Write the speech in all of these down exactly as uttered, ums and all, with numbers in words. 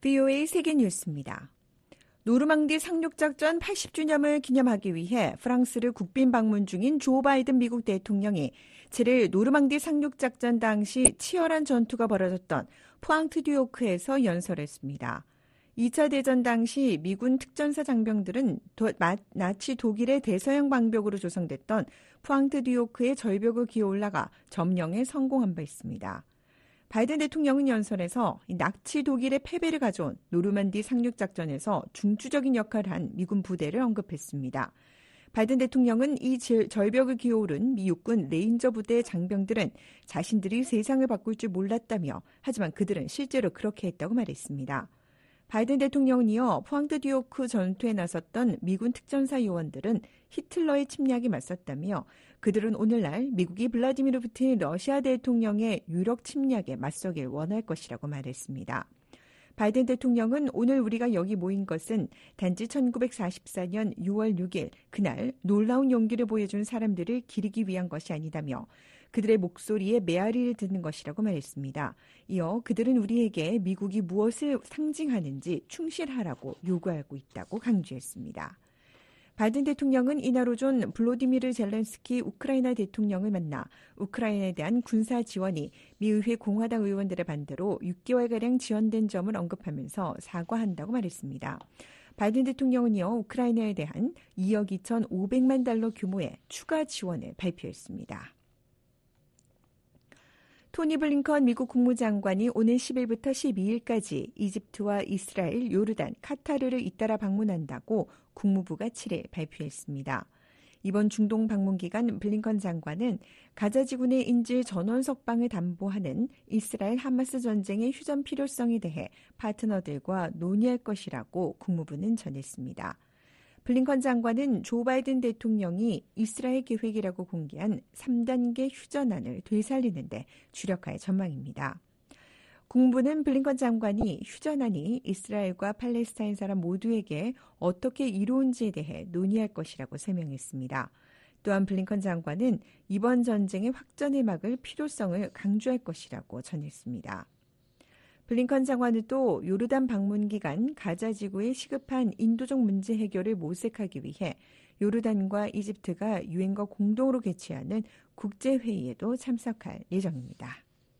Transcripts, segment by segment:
브이오에이 세계뉴스입니다. 노르망디 상륙작전 팔십 주년을 기념하기 위해 프랑스를 국빈 방문 중인 조 바이든 미국 대통령이 칠일 노르망디 상륙작전 당시 치열한 전투가 벌어졌던 푸앙트듀오크에서 연설했습니다. 이 차 대전 당시 미군 특전사 장병들은 도, 마, 나치 독일의 대서양 방벽으로 조성됐던 푸앙트듀오크의 절벽을 기어 올라가 점령에 성공한 바 있습니다. 바이든 대통령은 연설에서 나치 독일의 패배를 가져온 노르만디 상륙작전에서 중추적인 역할을 한 미군 부대를 언급했습니다. 바이든 대통령은 이 절벽을 기어오른 미 육군 레인저 부대의 장병들은 자신들이 세상을 바꿀 줄 몰랐다며 하지만 그들은 실제로 그렇게 했다고 말했습니다. 바이든 대통령은 이어 푸앙트듀오크 전투에 나섰던 미군 특전사 요원들은 히틀러의 침략에 맞섰다며 그들은 오늘날 미국이 블라디미르 푸틴 러시아 대통령의 유력 침략에 맞서길 원할 것이라고 말했습니다. 바이든 대통령은 오늘 우리가 여기 모인 것은 단지 천구백사십사년 유월 육일 그날 놀라운 용기를 보여준 사람들을 기리기 위한 것이 아니다며 그들의 목소리에 메아리를 듣는 것이라고 말했습니다. 이어 그들은 우리에게 미국이 무엇을 상징하는지 충실하라고 요구하고 있다고 강조했습니다. 바이든 대통령은 이날 오전 블로디미르 젤렌스키 우크라이나 대통령을 만나 우크라이나에 대한 군사 지원이 미의회 공화당 의원들의 반대로 육 개월가량 지연된 점을 언급하면서 사과한다고 말했습니다. 바이든 대통령은 이어 우크라이나에 대한 이억 이천오백만 달러 규모의 추가 지원을 발표했습니다. 토니 블링컨 미국 국무장관이 오는 십일부터 십이일까지 이집트와 이스라엘, 요르단, 카타르를 잇따라 방문한다고 국무부가 칠일 발표했습니다. 이번 중동 방문 기간 블링컨 장관은 가자 지구내 인질 전원 석방을 담보하는 이스라엘 하마스 전쟁의 휴전 필요성에 대해 파트너들과 논의할 것이라고 국무부는 전했습니다. 블링컨 장관은 조 바이든 대통령이 이스라엘 계획이라고 공개한 삼 단계 휴전안을 되살리는 데 주력할 전망입니다. 국무부는 블링컨 장관이 휴전안이 이스라엘과 팔레스타인 사람 모두에게 어떻게 이루어진지에 대해 논의할 것이라고 설명했습니다. 또한 블링컨 장관은 이번 전쟁의 확전을 막을 필요성을 강조할 것이라고 전했습니다. 블링컨 장관은 또 요르단 방문 기간 가자 지구의 시급한 인도적 문제 해결을 모색하기 위해 요르단과 이집트가 유엔과 공동으로 개최하는 국제회의에도 참석할 예정입니다.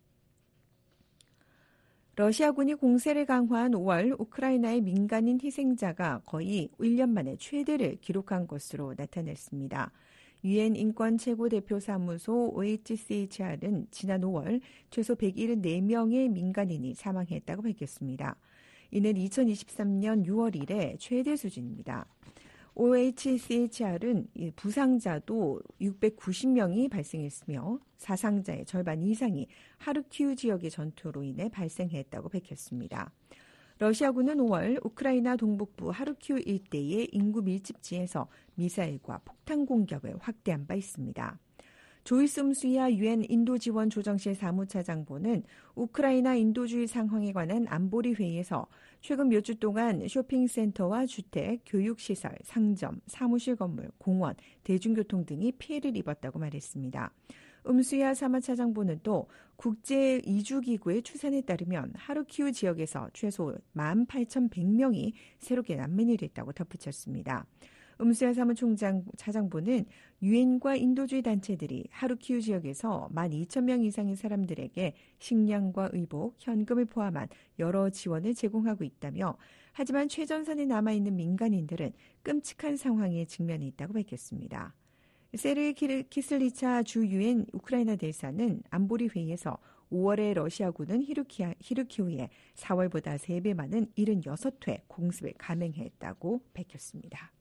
러시아군이 공세를 강화한 오월 우크라이나의 민간인 희생자가 거의 일 년 만에 최대를 기록한 것으로 나타났습니다. 유엔 인권 최고대표사무소 오에이치씨에이치알은 지난 오월 최소 백칠십사 명의 민간인이 사망했다고 밝혔습니다. 이는 이천이십삼년 유월 이래 최대 수준입니다. 오에이치씨에이치알은 부상자도 육백구십 명이 발생했으며 사상자의 절반 이상이 하르키우 지역의 전투로 인해 발생했다고 밝혔습니다. 러시아군은 오월 우크라이나 동북부 하르키우 일대의 인구 밀집지에서 미사일과 폭탄 공격을 확대한 바 있습니다. 조이스 음수야 유엔 인도지원 조정실 사무차장보는 우크라이나 인도주의 상황에 관한 안보리 회의에서 최근 몇 주 동안 쇼핑센터와 주택, 교육시설, 상점, 사무실 건물, 공원, 대중교통 등이 피해를 입었다고 말했습니다. 음수야 사무차장보는 또 국제 이주기구의 추산에 따르면 하르키우 지역에서 최소 만 팔천백 명이 새롭게 난민이 됐다고 덧붙였습니다. 음수야 사무총장 차장보는 유엔과 인도주의 단체들이 하르키우 지역에서 만 이천 명 이상의 사람들에게 식량과 의복, 현금을 포함한 여러 지원을 제공하고 있다며 하지만 최전선에 남아있는 민간인들은 끔찍한 상황에 직면해 있다고 밝혔습니다. 세르 키슬리차 주 유엔 우크라이나 대사는 안보리 회의에서 오월에 러시아군은 히르키아, 히르키우에 사월보다 세 배 많은 칠십육 회 공습을 감행했다고 밝혔습니다.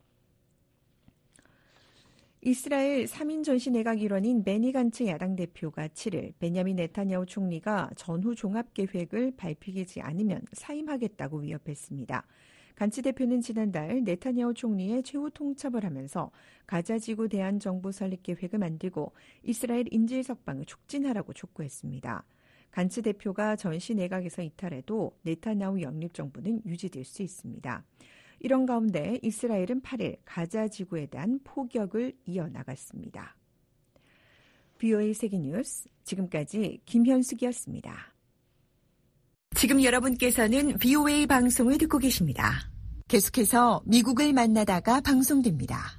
이스라엘 삼 인 전시 내각 일원인 베니 간츠 야당 대표가 칠일 베냐민 네타냐후 총리가 전후 종합계획을 발표하지 않으면 사임하겠다고 위협했습니다. 간츠 대표는 지난달 네타냐후 총리의 최후 통첩을 하면서 가자지구 대한정부 설립 계획을 만들고 이스라엘 인질 석방을 촉진하라고 촉구했습니다. 간츠 대표가 전시 내각에서 이탈해도 네타냐후 영립정부는 유지될 수 있습니다. 이런 가운데 이스라엘은 팔일 가자지구에 대한 포격을 이어나갔습니다. 브이오에이 세계뉴스 지금까지 김현숙이었습니다. 지금 여러분께서는 브이오에이 방송을 듣고 계십니다. 계속해서 미국을 만나다가 방송됩니다.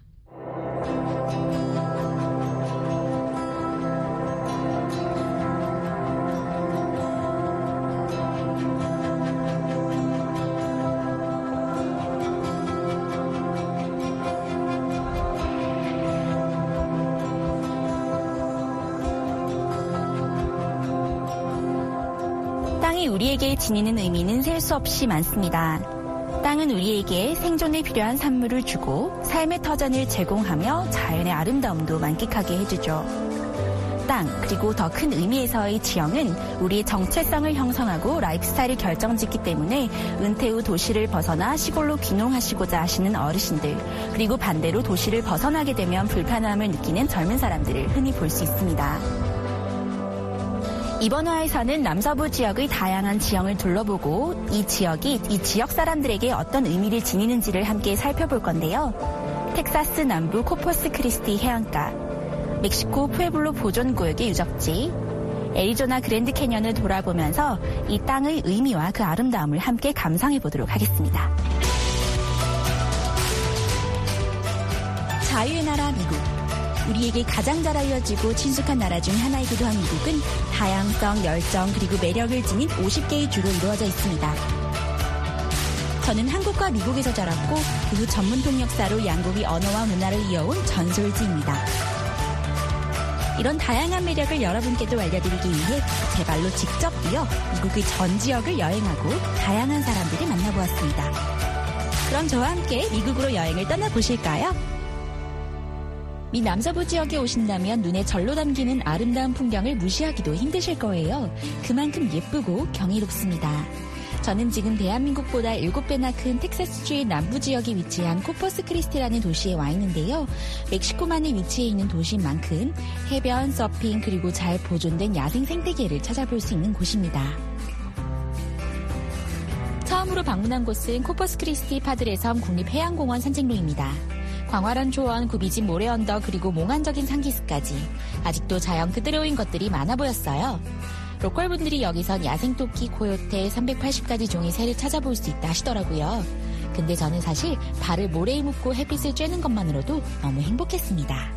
땅이 우리에게 지니는 의미는 셀 수 없이 많습니다. 땅은 우리에게 생존에 필요한 산물을 주고 삶의 터전을 제공하며 자연의 아름다움도 만끽하게 해주죠. 땅, 그리고 더 큰 의미에서의 지형은 우리의 정체성을 형성하고 라이프 스타일을 결정짓기 때문에 은퇴 후 도시를 벗어나 시골로 귀농하시고자 하시는 어르신들, 그리고 반대로 도시를 벗어나게 되면 불편함을 느끼는 젊은 사람들을 흔히 볼 수 있습니다. 이번 화에서는 남서부 지역의 다양한 지형을 둘러보고 이 지역이 이 지역 사람들에게 어떤 의미를 지니는지를 함께 살펴볼 건데요. 텍사스 남부 코퍼스 크리스티 해안가, 멕시코 푸에블로 보존구역의 유적지, 애리조나 그랜드 캐년을 돌아보면서 이 땅의 의미와 그 아름다움을 함께 감상해 보도록 하겠습니다. 자유의 나라 미국. 우리에게 가장 잘 알려지고 친숙한 나라 중 하나이기도 한 미국은 다양성, 열정, 그리고 매력을 지닌 오십 개의 주로 이루어져 있습니다. 저는 한국과 미국에서 자랐고 그 후 전문 통역사로 양국의 언어와 문화를 이어온 전솔지입니다. 이런 다양한 매력을 여러분께도 알려드리기 위해 제 발로 직접 뛰어 미국의 전 지역을 여행하고 다양한 사람들을 만나보았습니다. 그럼 저와 함께 미국으로 여행을 떠나보실까요? 미 남서부 지역에 오신다면 눈에 절로 담기는 아름다운 풍경을 무시하기도 힘드실 거예요. 그만큼 예쁘고 경이롭습니다. 저는 지금 대한민국보다 일곱 배나 큰 텍사스주의 남부 지역에 위치한 코퍼스 크리스티라는 도시에 와 있는데요. 멕시코만에 위치해 있는 도시인 만큼 해변, 서핑, 그리고 잘 보존된 야생 생태계를 찾아볼 수 있는 곳입니다. 처음으로 방문한 곳은 코퍼스 크리스티 파드레 섬 국립해양공원 산책로입니다. 광활한 초원, 굽이진 모래 언덕, 그리고 몽환적인 산기슭까지 아직도 자연 그대로인 것들이 많아 보였어요. 로컬 분들이 여기선 야생토끼, 코요테, 삼백팔십 가지 종의 새를 찾아볼 수 있다 하시더라고요. 근데 저는 사실 발을 모래에 묻고 햇빛을 쬐는 것만으로도 너무 행복했습니다.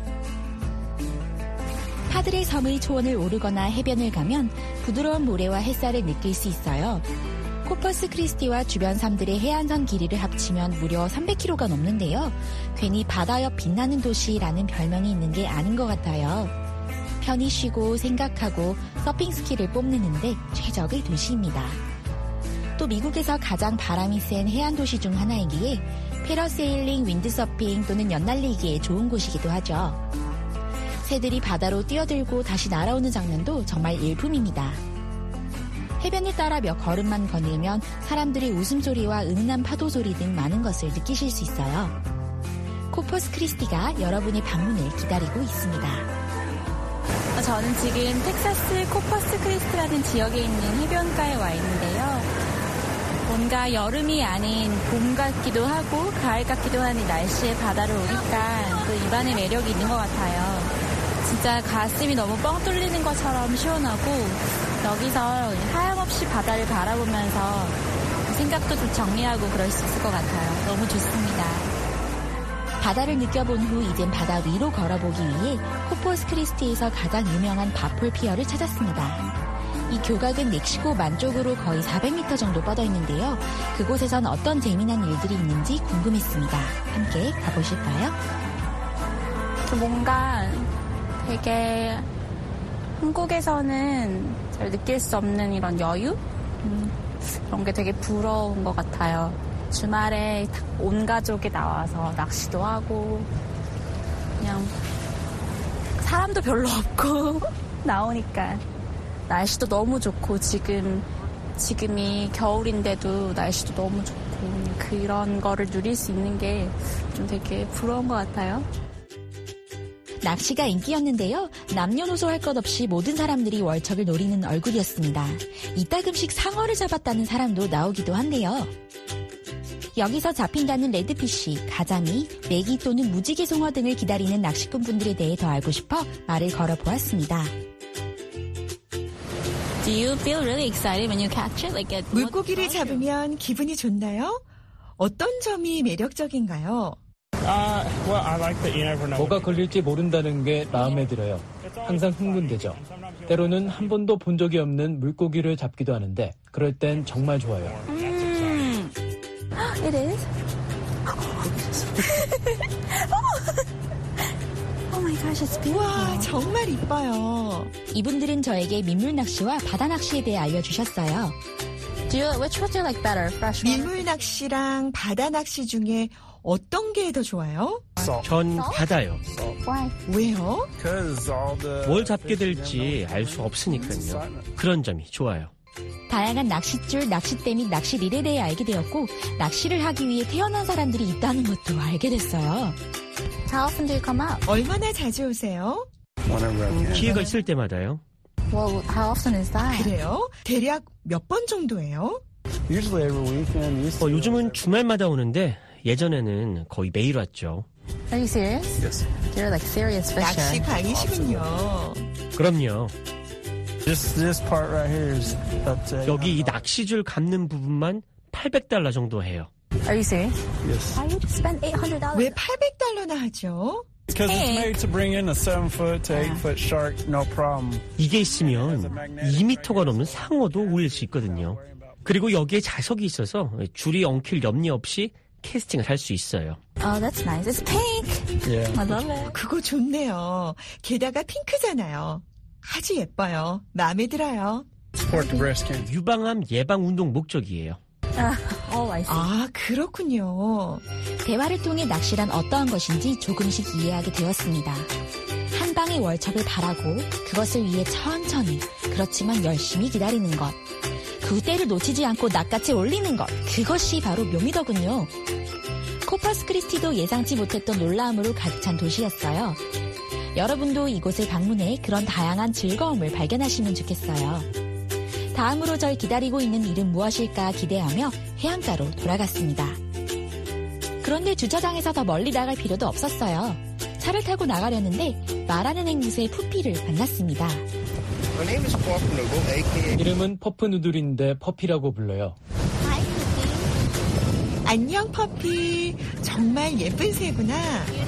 파드레 섬의 초원을 오르거나 해변을 가면 부드러운 모래와 햇살을 느낄 수 있어요. 코퍼스 크리스티와 주변 섬들의 해안선 길이를 합치면 무려 삼백 킬로미터가 넘는데요. 괜히 바다 옆 빛나는 도시라는 별명이 있는 게 아닌 것 같아요. 편히 쉬고 생각하고 서핑 스킬을 뽐내는데 최적의 도시입니다. 또 미국에서 가장 바람이 센 해안 도시 중 하나이기에 패러세일링, 윈드서핑 또는 연날리기에 좋은 곳이기도 하죠. 새들이 바다로 뛰어들고 다시 날아오는 장면도 정말 일품입니다. 해변을 따라 몇 걸음만 거닐면 사람들의 웃음소리와 은은한 파도소리 등 많은 것을 느끼실 수 있어요. 코퍼스 크리스티가 여러분의 방문을 기다리고 있습니다. 저는 지금 텍사스 코퍼스 크리스티라는 지역에 있는 해변가에 와 있는데요. 뭔가 여름이 아닌 봄 같기도 하고 가을 같기도 한 이 날씨에 바다를 오니까 또 입안에 매력이 있는 것 같아요. 진짜 가슴이 너무 뻥 뚫리는 것처럼 시원하고 여기서 하염없이 바다를 바라보면서 생각도 좀 정리하고 그럴 수 있을 것 같아요. 너무 좋습니다. 바다를 느껴본 후 이젠 바다 위로 걸어보기 위해 코퍼스 크리스티에서 가장 유명한 바폴 피어를 찾았습니다. 이 교각은 멕시코 만 쪽으로 거의 사백 미터 정도 뻗어 있는데요. 그곳에선 어떤 재미난 일들이 있는지 궁금했습니다. 함께 가보실까요? 뭔가 되게 한국에서는 잘 느낄 수 없는 이런 여유? 음, 그런 게 되게 부러운 것 같아요. 주말에 온 가족이 나와서 낚시도 하고 그냥 사람도 별로 없고 나오니까 날씨도 너무 좋고 지금, 지금이 겨울인데도 날씨도 너무 좋고 그런 거를 누릴 수 있는 게 좀 되게 부러운 것 같아요. 낚시가 인기였는데요. 남녀노소 할 것 없이 모든 사람들이 월척을 노리는 얼굴이었습니다. 이따금씩 상어를 잡았다는 사람도 나오기도 한데요. 여기서 잡힌다는 레드피쉬, 가자미, 메기 또는 무지개 송어 등을 기다리는 낚시꾼 분들에 대해 더 알고 싶어 말을 걸어보았습니다. Do you feel really excited when you catch it? Like it, 물고기를 잡으면 기분이 좋나요? 어떤 점이 매력적인가요? Uh, well, I like that you never know. 뭐가 걸릴지 모른다는 게 마음에 들어요. 항상 흥분되죠. 때로는 한 번도 본 적이 없는 물고기를 잡기도 하는데 그럴 땐 정말 좋아요. Mm. It is. Oh my gosh, it's beautiful. 와, 정말 이뻐요. 이분들은 저에게 민물 낚시와 바다 낚시에 대해 알려주셨어요. Do you, which one do you like better? Freshwater? 민물 낚시랑 바다 낚시 중에 어떤 게 더 좋아요? 전 바다요. Why? 왜요? 뭘 잡게 될지 알 수 없으니까요. 그런 점이 좋아요. 다양한 낚싯줄, 낚싯대 및 낚시릴에 대해 알게 되었고 낚시를 하기 위해 태어난 사람들이 있다는 것도 알게 됐어요. How often do you come out? 얼마나 자주 오세요? 기회가 있을 때마다요. Well, how often is that? 그래요? 대략 몇 번 정도예요? 어, 요즘은 주말마다 오는데 예전에는 거의 매일 왔죠. Are you serious? Yes. You're like serious fisher. 낚시 광이시군요. 그럼요. This this part right here is up to. 여기 이 낚시줄 감는 부분만 팔백 달러 정도 해요. Are you serious? Yes. Why would you spend eight hundred dollars? 왜 팔백 달러나 하죠? Because it's made to bring in a seven foot to eight foot shark, no problem. 이게 있으면 이 미터가 넘는 상어도 올릴 수 있거든요. 그리고 여기에 자석이 있어서 줄이 엉킬 염려 없이 캐스팅을 할 수 있어요. Oh, that's nice. It's pink. Yeah. I love it. 그거 좋네요. 게다가 핑크잖아요. 아주 예뻐요. 마음에 들어요. Support the breast cancer. 유방암 예방 운동 목적이에요. Oh, I see. 아, 그렇군요. 대화를 통해 낚시란 어떠한 것인지 조금씩 이해하게 되었습니다. 한 방의 월척을 바라고 그것을 위해 천천히 그렇지만 열심히 기다리는 것. 그 때를 놓치지 않고 낚같이 올리는 것. 그것이 바로 묘미더군요. 코퍼스 크리스티도 예상치 못했던 놀라움으로 가득 찬 도시였어요. 여러분도 이곳을 방문해 그런 다양한 즐거움을 발견하시면 좋겠어요. 다음으로 절 기다리고 있는 일은 무엇일까 기대하며 해안가로 돌아갔습니다. 그런데 주차장에서 더 멀리 나갈 필요도 없었어요. 차를 타고 나가려는데 말하는 앵무새의 푸피를 만났습니다. 이름은 퍼프 누들인데 퍼피라고 불러요. 안녕, 퍼피. 정말 예쁜 새구나.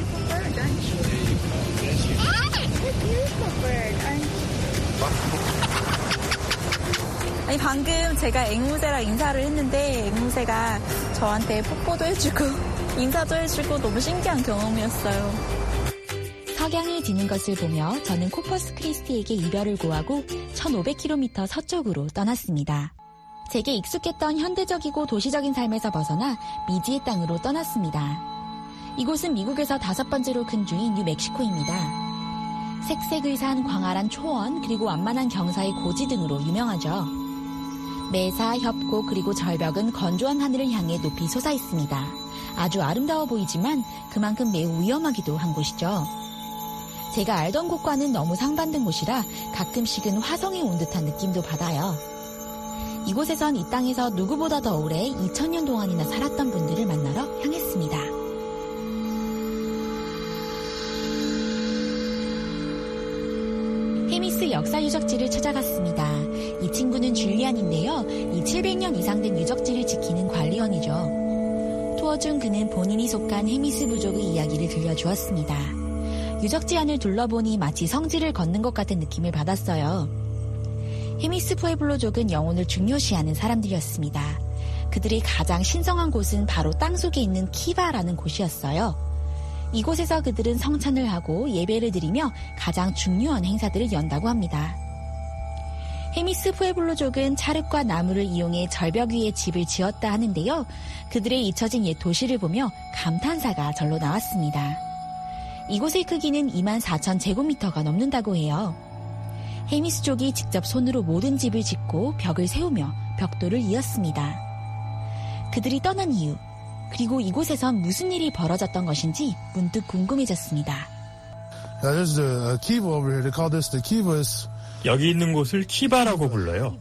아니 방금 제가 앵무새랑 인사를 했는데 앵무새가 저한테 뽀뽀도 해주고 인사도 해주고 너무 신기한 경험이었어요. 석양이 지는 것을 보며 저는 코퍼스 크리스티에게 이별을 고하고 천오백 킬로미터 서쪽으로 떠났습니다. 제게 익숙했던 현대적이고 도시적인 삶에서 벗어나 미지의 땅으로 떠났습니다. 이곳은 미국에서 다섯 번째로 큰 주인 뉴멕시코입니다. 색색을 산 광활한 초원 그리고 완만한 경사의 고지 등으로 유명하죠. 매사, 협곡 그리고 절벽은 건조한 하늘을 향해 높이 솟아 있습니다. 아주 아름다워 보이지만 그만큼 매우 위험하기도 한 곳이죠. 제가 알던 곳과는 너무 상반된 곳이라 가끔씩은 화성에 온 듯한 느낌도 받아요. 이곳에선 이 땅에서 누구보다 더 오래 이천 년 동안이나 살았던 분들을 만나러 향했습니다. 헤미스 역사 유적지를 찾아갔습니다. 이 친구는 줄리안인데요. 이 칠백 년 이상 된 유적지를 지키는 관리원이죠. 투어 중 그는 본인이 속한 헤미스 부족의 이야기를 들려주었습니다. 유적지 안을 둘러보니 마치 성지를 걷는 것 같은 느낌을 받았어요. 헤미스 푸에블로족은 영혼을 중요시하는 사람들이었습니다. 그들이 가장 신성한 곳은 바로 땅속에 있는 키바라는 곳이었어요. 이곳에서 그들은 성찬을 하고 예배를 드리며 가장 중요한 행사들을 연다고 합니다. 헤미스 푸에블로족은 찰흙과 나무를 이용해 절벽 위에 집을 지었다 하는데요. 그들의 잊혀진 옛 도시를 보며 감탄사가 절로 나왔습니다. 이곳의 크기는 이만 사천 제곱미터가 넘는다고 해요. 헤미스족이 직접 손으로 모든 집을 짓고 벽을 세우며 벽돌을 이었습니다. 그들이 떠난 이유, 그리고 이곳에선 무슨 일이 벌어졌던 것인지 문득 궁금해졌습니다. 여기 있는 곳을 키바라고 불러요.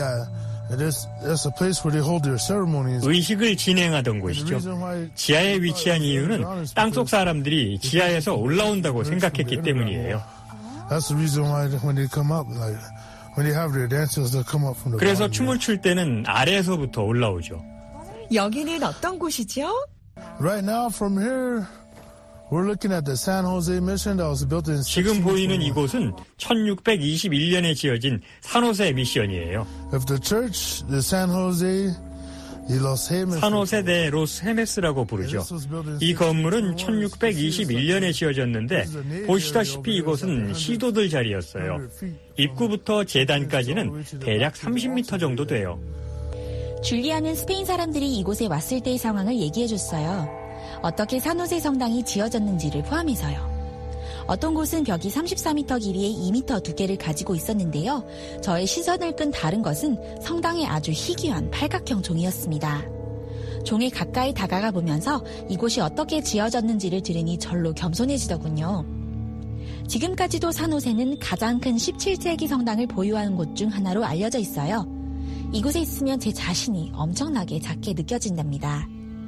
의식을 진행하던 곳이죠. 지하에 위치한 이유는 땅속 사람들이 지하에서 올라온다고 생각했기 때문이에요. 그래서 춤을 출 때는 아래에서부터 올라오죠. 여기는 어떤 곳이죠? Right now from here we're looking at the San Jose mission that was built in 지금 보이는 이곳은 천육백이십일 년에 지어진 산호세 미션이에요. If the church, the San Jose 산호세 데 로스 헤메스라고 부르죠. 이 건물은 천육백이십일 년에 지어졌는데 보시다시피 이곳은 시도들 자리였어요. 입구부터 재단까지는 대략 삼십 미터 정도 돼요. 줄리아는 스페인 사람들이 이곳에 왔을 때의 상황을 얘기해줬어요. 어떻게 산호세 성당이 지어졌는지를 포함해서요. 어떤 곳은 벽이 삼십사 미터 길이의 이 미터 두께를 가지고 있었는데요. 저의 시선을 끈 다른 것은 성당의 아주 희귀한 팔각형 종이었습니다. 종에 가까이 다가가 보면서 이곳이 어떻게 지어졌는지를 들으니 절로 겸손해지더군요. 지금까지도 산호세는 가장 큰 십칠 세기 성당을 보유하는 곳 중 하나로 알려져 있어요. 이곳에 있으면 제 자신이 엄청나게 작게 느껴진답니다.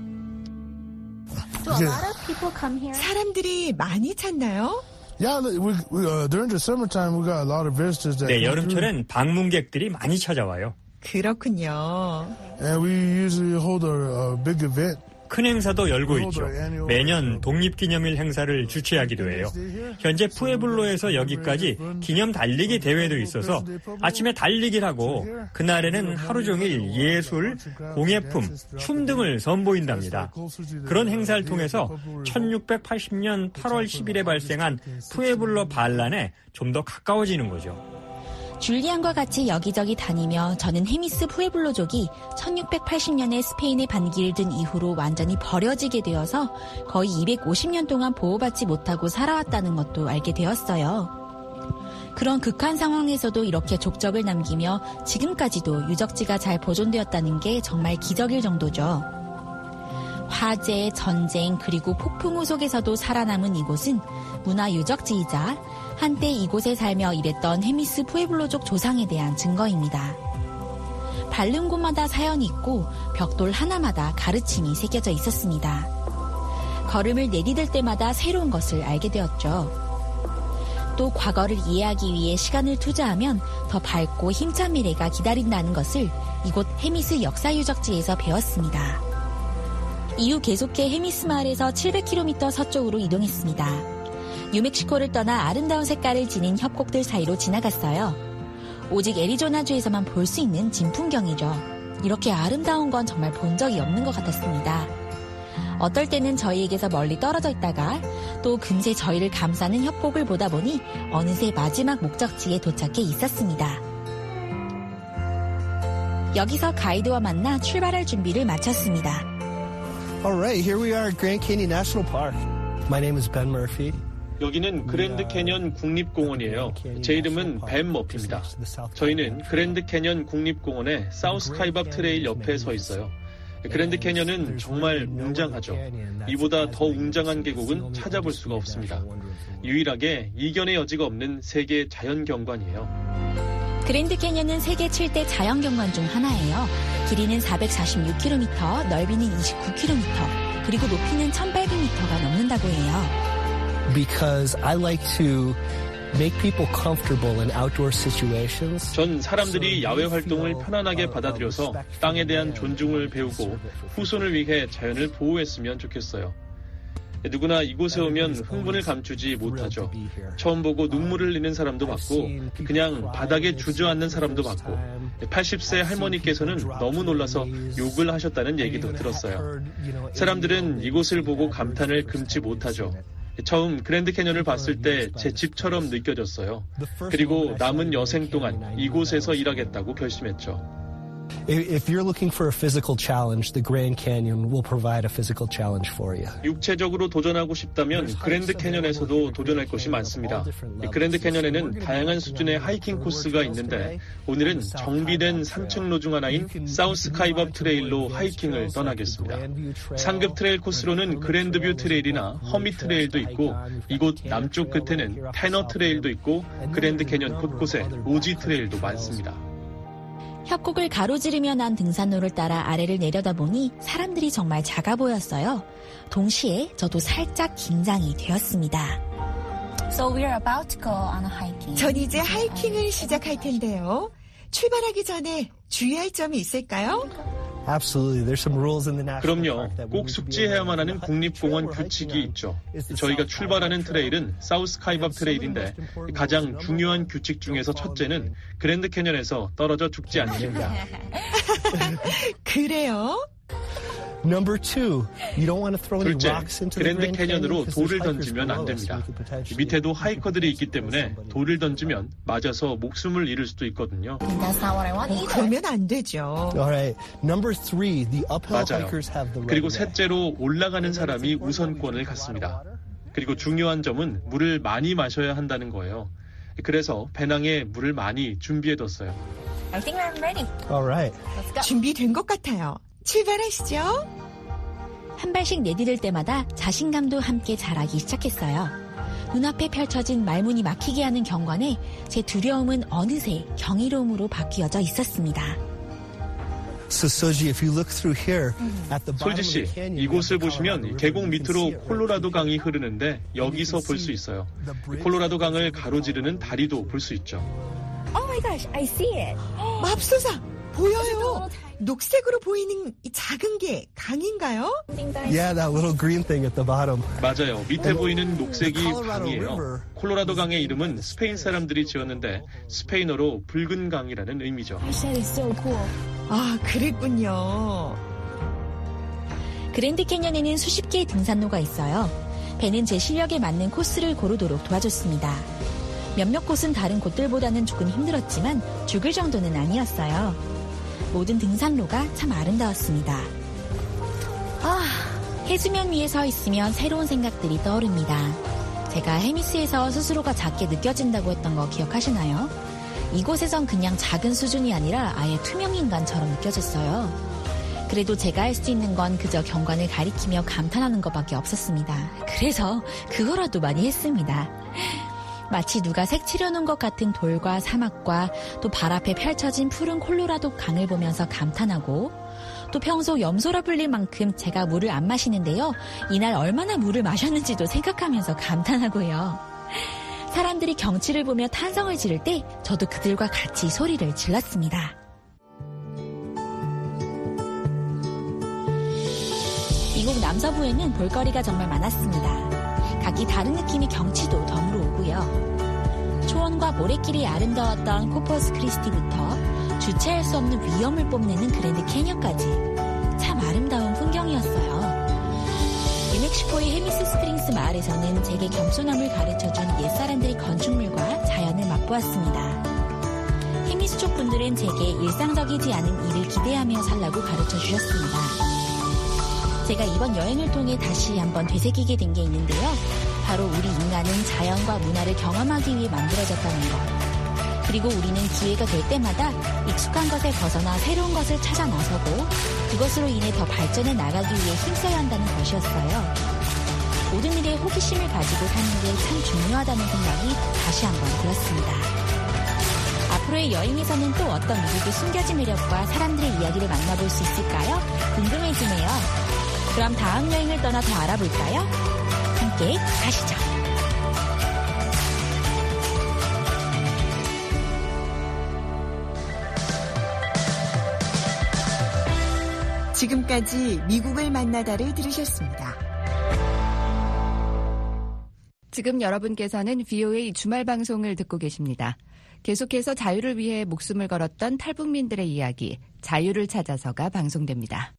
사람들이 많이 찾나요? 네, 여름철엔 방문객들이 많이 찾아와요. 그렇군요. And we usually hold a, a big event. 큰 행사도 열고 있죠. 매년 독립기념일 행사를 주최하기도 해요. 현재 푸에블로에서 여기까지 기념 달리기 대회도 있어서 아침에 달리기를 하고 그날에는 하루 종일 예술, 공예품, 춤 등을 선보인답니다. 그런 행사를 통해서 천육백팔십 년 팔월 십일에 발생한 푸에블로 반란에 좀 더 가까워지는 거죠. 줄리안과 같이 여기저기 다니며 저는 헤미스 푸에블로족이 천육백팔십 년에 스페인의 반기를 든 이후로 완전히 버려지게 되어서 거의 이백오십 년 동안 보호받지 못하고 살아왔다는 것도 알게 되었어요. 그런 극한 상황에서도 이렇게 족적을 남기며 지금까지도 유적지가 잘 보존되었다는 게 정말 기적일 정도죠. 화재, 전쟁, 그리고 폭풍 우 속에서도 살아남은 이곳은 문화유적지이자 한때 이곳에 살며 일했던 헤미스 푸에블로족 조상에 대한 증거입니다. 밟는 곳마다 사연이 있고 벽돌 하나마다 가르침이 새겨져 있었습니다. 걸음을 내디딜 때마다 새로운 것을 알게 되었죠. 또 과거를 이해하기 위해 시간을 투자하면 더 밝고 힘찬 미래가 기다린다는 것을 이곳 헤미스 역사유적지에서 배웠습니다. 이후 계속해 헤미스 마을에서 칠백 킬로미터 서쪽으로 이동했습니다. 뉴멕시코를 떠나 아름다운 색깔을 지닌 협곡들 사이로 지나갔어요. 오직 애리조나주에서만 볼 수 있는 진풍경이죠. 이렇게 아름다운 건 정말 본 적이 없는 것 같았습니다. 어떨 때는 저희에게서 멀리 떨어져 있다가 또 금세 저희를 감싸는 협곡을 보다 보니 어느새 마지막 목적지에 도착해 있었습니다. 여기서 가이드와 만나 출발할 준비를 마쳤습니다. Alright, here we are at Grand Canyon National Park. My name is Ben Murphy. 여기는 그랜드 캐년 국립공원이에요. 제 이름은 벤 머피입니다. 저희는 그랜드 캐년 국립공원의 사우스 카이밥 트레일 옆에 서 있어요. 그랜드 캐년은 정말 웅장하죠. 이보다 더 웅장한 계곡은 찾아볼 수가 없습니다. 유일하게 이견의 여지가 없는 세계 자연경관이에요. 그랜드 캐년은 세계 칠 대 자연경관 중 하나예요. 길이는 사백사십육 킬로미터, 넓이는 이십구 킬로미터, 그리고 높이는 천팔백 미터가 넘는다고 해요. Because I like to make people comfortable in outdoor situations. 전 사람들이 야외 활동을 편안하게 받아들여서 땅에 대한 존중을 배우고 후손을 위해 자연을 보호했으면 좋겠어요. 누구나 이곳에 오면 흥분을 감추지 못하죠. 처음 보고 눈물을 흘리는 사람도 봤고 그냥 바닥에 주저앉는 사람도 봤고 팔십 세 할머니께서는 너무 놀라서 욕을 하셨다는 얘기도 들었어요. 사람들은 이곳을 보고 감탄을 금치 못하죠. 처음 그랜드 캐년을 봤을 때 제 집처럼 느껴졌어요. 그리고 남은 여생 동안 이곳에서 일하겠다고 결심했죠. If you're looking for a physical challenge, the Grand Canyon will provide a physical challenge for you. 육체적으로 도전하고 싶다면 그랜드 캐년에서도 도전할 것이 많습니다. 그랜드 캐년에는 다양한 수준의 하이킹 코스가 있는데 오늘은 정비된 산책로 중 하나인 사우스 카이밥 트레일로 하이킹을 떠나겠습니다. 상급 트레일 코스로는 그랜드뷰 트레일이나 허미 트레일도 있고 이곳 남쪽 끝에는 테너 트레일도 있고 그랜드 캐년 곳곳에 오지 트레일도 많습니다. 협곡을 가로지르며 난 등산로를 따라 아래를 내려다보니 사람들이 정말 작아 보였어요. 동시에 저도 살짝 긴장이 되었습니다. So we're about to go on a hiking. 전 이제 하이킹을 시작할 텐데요. 출발하기 전에 주의할 점이 있을까요? Absolutely. There's some rules in the national 그럼요. park that we 꼭 need to be 숙지해야만 하는 aware of. 국립공원 규칙이 있죠. 저희가 출발하는 트레일은 사우스 카이밥 트레일인데 가장 중요한 규칙 중에서 첫째는 그랜드 캐년에서 떨어져 죽지 않습니다. 그래요? Number two, you don't want to throw any 둘째, rocks into the 그랜드 Grand Canyon 캐년으로 because 돌을 there's hikers 던지면 안 below us 됩니다. who could potentially 밑에도 하이커들이 있기 hit 때문에 somebody. 돌을 던지면 맞아서 목숨을 잃을 수도 있거든요. That's not what I want 어, either. 그러면 안 되죠. All right. Number three, the uphill 맞아요. hikers have the right 그리고 of way. 셋째로 올라가는 사람이 우선권을 갖습니다. 그리고 중요한 점은 물을 많이 마셔야 한다는 거예요. 그래서 배낭에 물을 많이 준비해뒀어요. I think I'm ready. All right. Let's go. 준비된 것 같아요. 출발하시죠. 한 발씩 내디딜 때마다 자신감도 함께 자라기 시작했어요. 눈앞에 펼쳐진 말문이 막히게 하는 경관에 제 두려움은 어느새 경이로움으로 바뀌어져 있었습니다. So Soji, if you look through here at the bottom 솔지 of 씨, the canyon, you have 이곳을 the Colorado 보시면 River. 계곡 You can 밑으로 see it right 콜로라도 here. 강이 흐르는데 여기서 볼 수 있어요. 콜로라도 강을 가로지르는 다리도 볼 수 있죠. Oh my gosh, I see it. 맙소사 보여요. 녹색으로 보이는 이 작은 게 강인가요? Yeah, that little green thing at the bottom. 맞아요. 밑에 보이는 녹색이 Colorado 강이에요. River. 콜로라도 강의 이름은 스페인 사람들이 지었는데 스페인어로 붉은 강이라는 의미죠. That is so cool. 아, 그랬군요. 그랜드 캐년에는 수십 개의 등산로가 있어요. 배는 제 실력에 맞는 코스를 고르도록 도와줬습니다. 몇몇 곳은 다른 곳들보다는 조금 힘들었지만 죽을 정도는 아니었어요. 모든 등산로가 참 아름다웠습니다. 아, 해수면 위에 서 있으면 새로운 생각들이 떠오릅니다. 제가 해미스에서 스스로가 작게 느껴진다고 했던 거 기억하시나요? 이곳에선 그냥 작은 수준이 아니라 아예 투명 인간처럼 느껴졌어요. 그래도 제가 할 수 있는 건 그저 경관을 가리키며 감탄하는 것밖에 없었습니다. 그래서 그거라도 많이 했습니다. 마치 누가 색칠해놓은 것 같은 돌과 사막과 또 발 앞에 펼쳐진 푸른 콜로라도 강을 보면서 감탄하고 또 평소 염소라 불릴 만큼 제가 물을 안 마시는데요. 이날 얼마나 물을 마셨는지도 생각하면서 감탄하고요. 사람들이 경치를 보며 탄성을 지를 때 저도 그들과 같이 소리를 질렀습니다. 이곳 남서부에는 볼거리가 정말 많았습니다. 각기 다른 느낌의 경치도 덤으로 오고요. 초원과 모래길이 아름다웠던 코퍼스 크리스티부터 주체할 수 없는 위험을 뽐내는 그랜드 캐년까지 참 아름다운 풍경이었어요. 뉴멕시코의 헤미스 스프링스 마을에서는 제게 겸손함을 가르쳐준 옛사람들의 건축물과 자연을 맛보았습니다. 헤미스 쪽 분들은 제게 일상적이지 않은 일을 기대하며 살라고 가르쳐 주셨습니다. 제가 이번 여행을 통해 다시 한번 되새기게 된 게 있는데요. 바로 우리 인간은 자연과 문화를 경험하기 위해 만들어졌다는 것. 그리고 우리는 기회가 될 때마다 익숙한 것에 벗어나 새로운 것을 찾아 나서고 그것으로 인해 더 발전해 나가기 위해 힘써야 한다는 것이었어요. 모든 일에 호기심을 가지고 사는 게 참 중요하다는 생각이 다시 한번 들었습니다. 앞으로의 여행에서는 또 어떤 미국의 숨겨진 매력과 사람들의 이야기를 만나볼 수 있을까요? 궁금해지네요. 그럼 다음 여행을 떠나 더 알아볼까요? 함께 가시죠. 지금까지 미국을 만나다를 들으셨습니다. 지금 여러분께서는 브이오에이 주말 방송을 듣고 계십니다. 계속해서 자유를 위해 목숨을 걸었던 탈북민들의 이야기, 자유를 찾아서가 방송됩니다.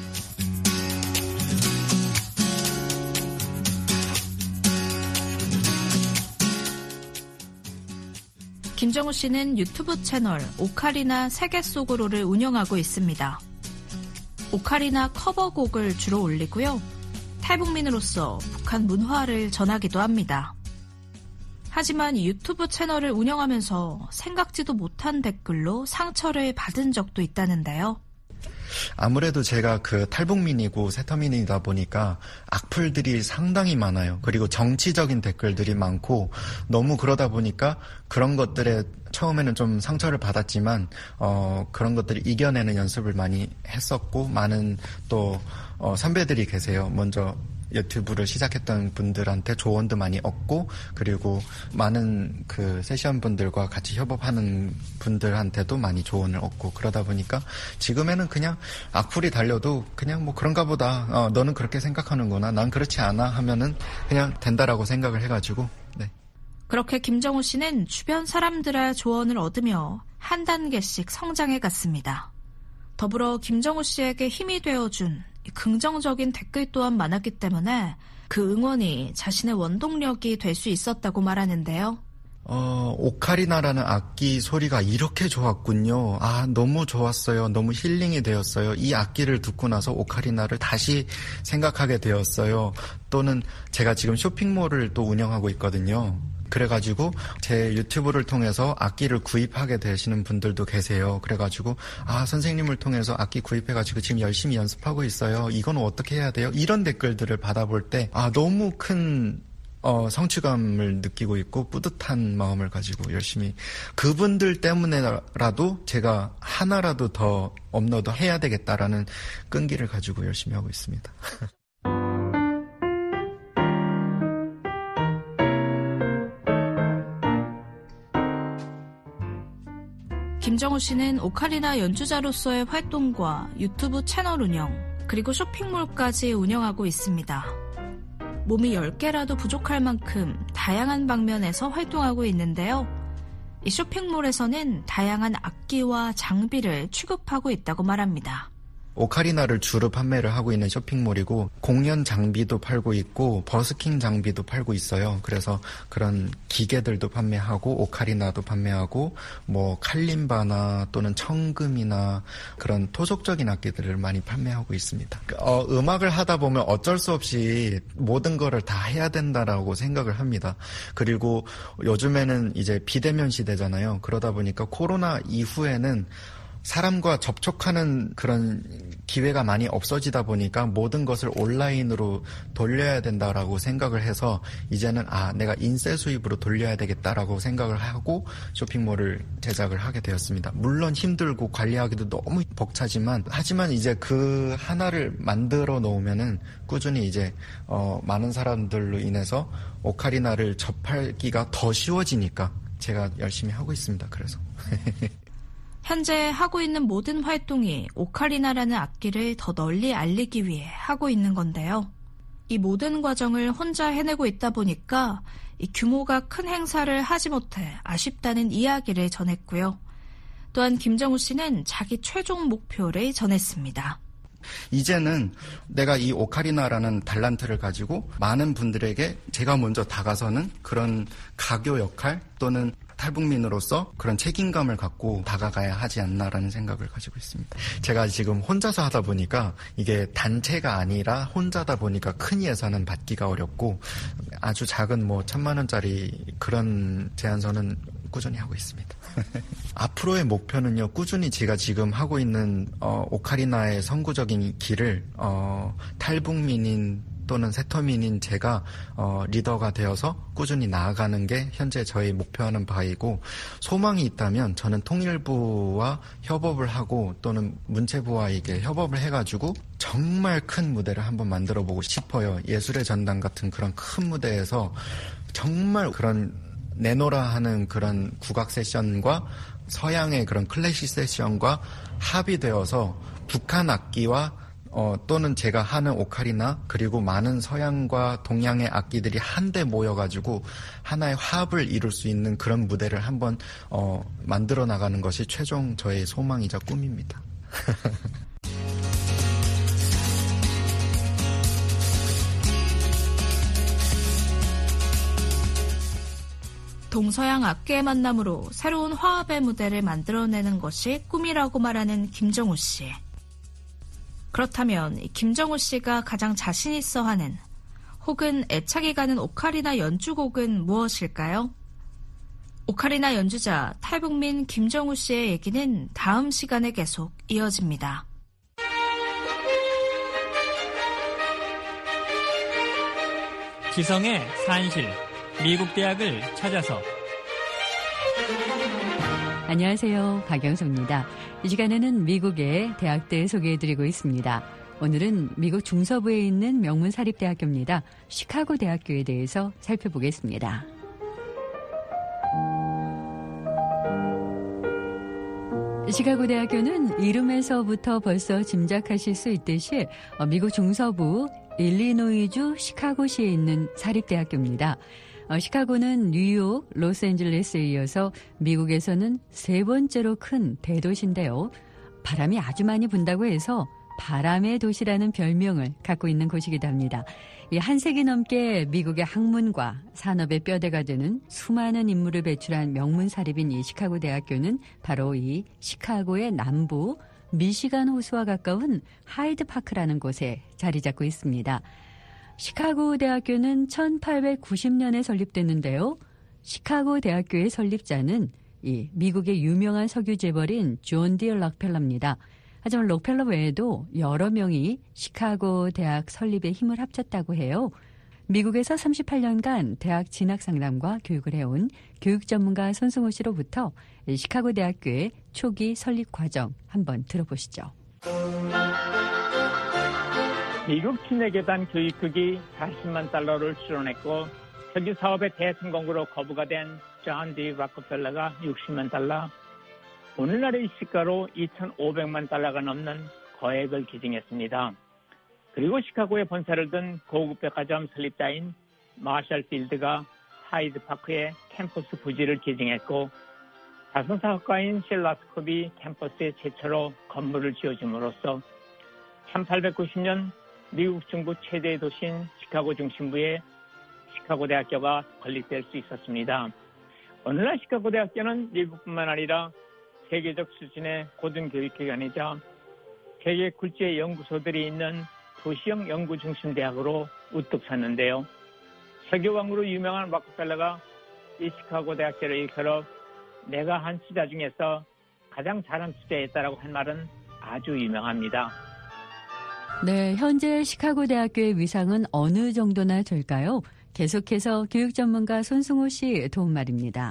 김정우 씨는 유튜브 채널 오카리나 세계 속으로를 운영하고 있습니다. 오카리나 커버곡을 주로 올리고요. 탈북민으로서 북한 문화를 전하기도 합니다. 하지만 이 유튜브 채널을 운영하면서 생각지도 못한 댓글로 상처를 받은 적도 있다는데요. 아무래도 제가 그 탈북민이고 세터민이다 보니까 악플들이 상당히 많아요. 그리고 정치적인 댓글들이 많고 너무 그러다 보니까 그런 것들에 처음에는 좀 상처를 받았지만 어 그런 것들을 이겨내는 연습을 많이 했었고 많은 또 어 선배들이 계세요. 먼저 유튜브를 시작했던 분들한테 조언도 많이 얻고 그리고 많은 그 세션 분들과 같이 협업하는 분들한테도 많이 조언을 얻고 그러다 보니까 지금에는 그냥 악플이 달려도 그냥 뭐 그런가 보다. 어, 너는 그렇게 생각하는구나. 난 그렇지 않아 하면은 그냥 된다라고 생각을 해가지고 네. 그렇게 김정우 씨는 주변 사람들의 조언을 얻으며 한 단계씩 성장해 갔습니다. 더불어 김정우 씨에게 힘이 되어준 긍정적인 댓글 또한 많았기 때문에 그 응원이 자신의 원동력이 될 수 있었다고 말하는데요. 어, 오카리나라는 악기 소리가 이렇게 좋았군요. 아, 너무 좋았어요. 너무 힐링이 되었어요. 이 악기를 듣고 나서 오카리나를 다시 생각하게 되었어요. 또는 제가 지금 쇼핑몰을 또 운영하고 있거든요. 그래가지고 제 유튜브를 통해서 악기를 구입하게 되시는 분들도 계세요. 그래가지고 아 선생님을 통해서 악기 구입해가지고 지금 열심히 연습하고 있어요. 이건 어떻게 해야 돼요? 이런 댓글들을 받아볼 때 아 너무 큰 어, 성취감을 느끼고 있고 뿌듯한 마음을 가지고 열심히 그분들 때문에라도 제가 하나라도 더 업로드 해야 되겠다라는 끈기를 가지고 열심히 하고 있습니다. 김정우 씨는 오카리나 연주자로서의 활동과 유튜브 채널 운영, 그리고 쇼핑몰까지 운영하고 있습니다. 몸이 열 개라도 부족할 만큼 다양한 방면에서 활동하고 있는데요. 이 쇼핑몰에서는 다양한 악기와 장비를 취급하고 있다고 말합니다. 오카리나를 주로 판매를 하고 있는 쇼핑몰이고 공연 장비도 팔고 있고 버스킹 장비도 팔고 있어요. 그래서 그런 기계들도 판매하고 오카리나도 판매하고 뭐 칼림바나 또는 청금이나 그런 토속적인 악기들을 많이 판매하고 있습니다. 어, 음악을 하다 보면 어쩔 수 없이 모든 거를 다 해야 된다라고 생각을 합니다. 그리고 요즘에는 이제 비대면 시대잖아요. 그러다 보니까 코로나 이후에는 사람과 접촉하는 그런 기회가 많이 없어지다 보니까 모든 것을 온라인으로 돌려야 된다라고 생각을 해서 이제는 아 내가 인쇄 수입으로 돌려야 되겠다라고 생각을 하고 쇼핑몰을 제작을 하게 되었습니다. 물론 힘들고 관리하기도 너무 벅차지만 하지만 이제 그 하나를 만들어 놓으면은 꾸준히 이제 어, 많은 사람들로 인해서 오카리나를 접하기가 더 쉬워지니까 제가 열심히 하고 있습니다. 그래서 현재 하고 있는 모든 활동이 오카리나라는 악기를 더 널리 알리기 위해 하고 있는 건데요. 이 모든 과정을 혼자 해내고 있다 보니까 이 규모가 큰 행사를 하지 못해 아쉽다는 이야기를 전했고요. 또한 김정우 씨는 자기 최종 목표를 전했습니다. 이제는 내가 이 오카리나라는 달란트를 가지고 많은 분들에게 제가 먼저 다가서는 그런 가교 역할 또는 탈북민으로서 그런 책임감을 갖고 다가가야 하지 않나라는 생각을 가지고 있습니다. 제가 지금 혼자서 하다 보니까 이게 단체가 아니라 혼자다 보니까 큰 예산은 받기가 어렵고 아주 작은 뭐 천만 원짜리 그런 제안서는 꾸준히 하고 있습니다. 앞으로의 목표는요, 꾸준히 제가 지금 하고 있는 어, 오카리나의 선구적인 길을 어, 탈북민인 또는 세터민인 제가 어, 리더가 되어서 꾸준히 나아가는 게 현재 저희 목표하는 바이고 소망이 있다면 저는 통일부와 협업을 하고 또는 문체부와 이게 협업을 해가지고 정말 큰 무대를 한번 만들어보고 싶어요. 예술의 전당 같은 그런 큰 무대에서 정말 그런 내노라 하는 그런 국악 세션과 서양의 그런 클래식 세션과 합의되어서 북한 악기와 어, 또는 제가 하는 오카리나 그리고 많은 서양과 동양의 악기들이 한데 모여가지고 하나의 화합을 이룰 수 있는 그런 무대를 한번 어, 만들어 나가는 것이 최종 저의 소망이자 꿈입니다. 동서양 악기의 만남으로 새로운 화합의 무대를 만들어내는 것이 꿈이라고 말하는 김정우 씨. 그렇다면 김정우 씨가 가장 자신 있어 하는 혹은 애착이 가는 오카리나 연주곡은 무엇일까요? 오카리나 연주자 탈북민 김정우 씨의 얘기는 다음 시간에 계속 이어집니다. 지성의 산실, 미국 대학을 찾아서. 안녕하세요. 박영수입니다. 이 시간에는 미국의 대학들 소개해드리고 있습니다. 오늘은 미국 중서부에 있는 명문 사립대학교입니다. 시카고 대학교에 대해서 살펴보겠습니다. 시카고 대학교는 이름에서부터 벌써 짐작하실 수 있듯이 미국 중서부 일리노이주 시카고시에 있는 사립대학교입니다. 시카고는 뉴욕, 로스앤젤레스에 이어서 미국에서는 세 번째로 큰 대도시인데요. 바람이 아주 많이 분다고 해서 바람의 도시라는 별명을 갖고 있는 곳이기도 합니다. 한 세기 넘게 미국의 학문과 산업의 뼈대가 되는 수많은 인물을 배출한 명문 사립인 이 시카고 대학교는 바로 이 시카고의 남부 미시간 호수와 가까운 하이드 파크라는 곳에 자리 잡고 있습니다. 시카고 대학교는 천팔백구십 년에 설립됐는데요. 시카고 대학교의 설립자는 이 미국의 유명한 석유 재벌인 존 디 록펠러입니다. 하지만 록펠러 외에도 여러 명이 시카고 대학 설립에 힘을 합쳤다고 해요. 미국에서 삼십팔 년간 대학 진학 상담과 교육을 해온 교육 전문가 손승호 씨로부터 시카고 대학교의 초기 설립 과정 한번 들어보시죠. 미국 침례교단 교육국이 사십만 달러를 출원했고 석유 사업의 대성공으로 거부가 된 존 디 록펠러가 육십만 달러, 오늘날의 시가로 이천오백만 달러가 넘는 거액을 기증했습니다. 그리고 시카고에 본사를 둔 고급 백화점 설립자인 마셜 필드가 하이드 파크에 캠퍼스 부지를 기증했고 자선사업가인 실라 스콥이 캠퍼스에 최초로 건물을 지어줌으로써 천팔백구십 년 미국 중부 최대 도시인 시카고 중심부에 시카고 대학교가 건립될 수 있었습니다. 오늘날 시카고 대학교는 미국뿐만 아니라 세계적 수준의 고등교육기관이자 세계 굴지의 연구소들이 있는 도시형 연구중심 대학으로 우뚝 섰는데요. 석유왕으로 유명한 록펠러가 이 시카고 대학교를 일컬어 내가 한 투자 중에서 가장 잘한 투자였다라고 한 말은 아주 유명합니다. 네, 현재 시카고 대학교의 위상은 어느 정도나 될까요? 계속해서 교육 전문가 손승호 씨 도움말입니다.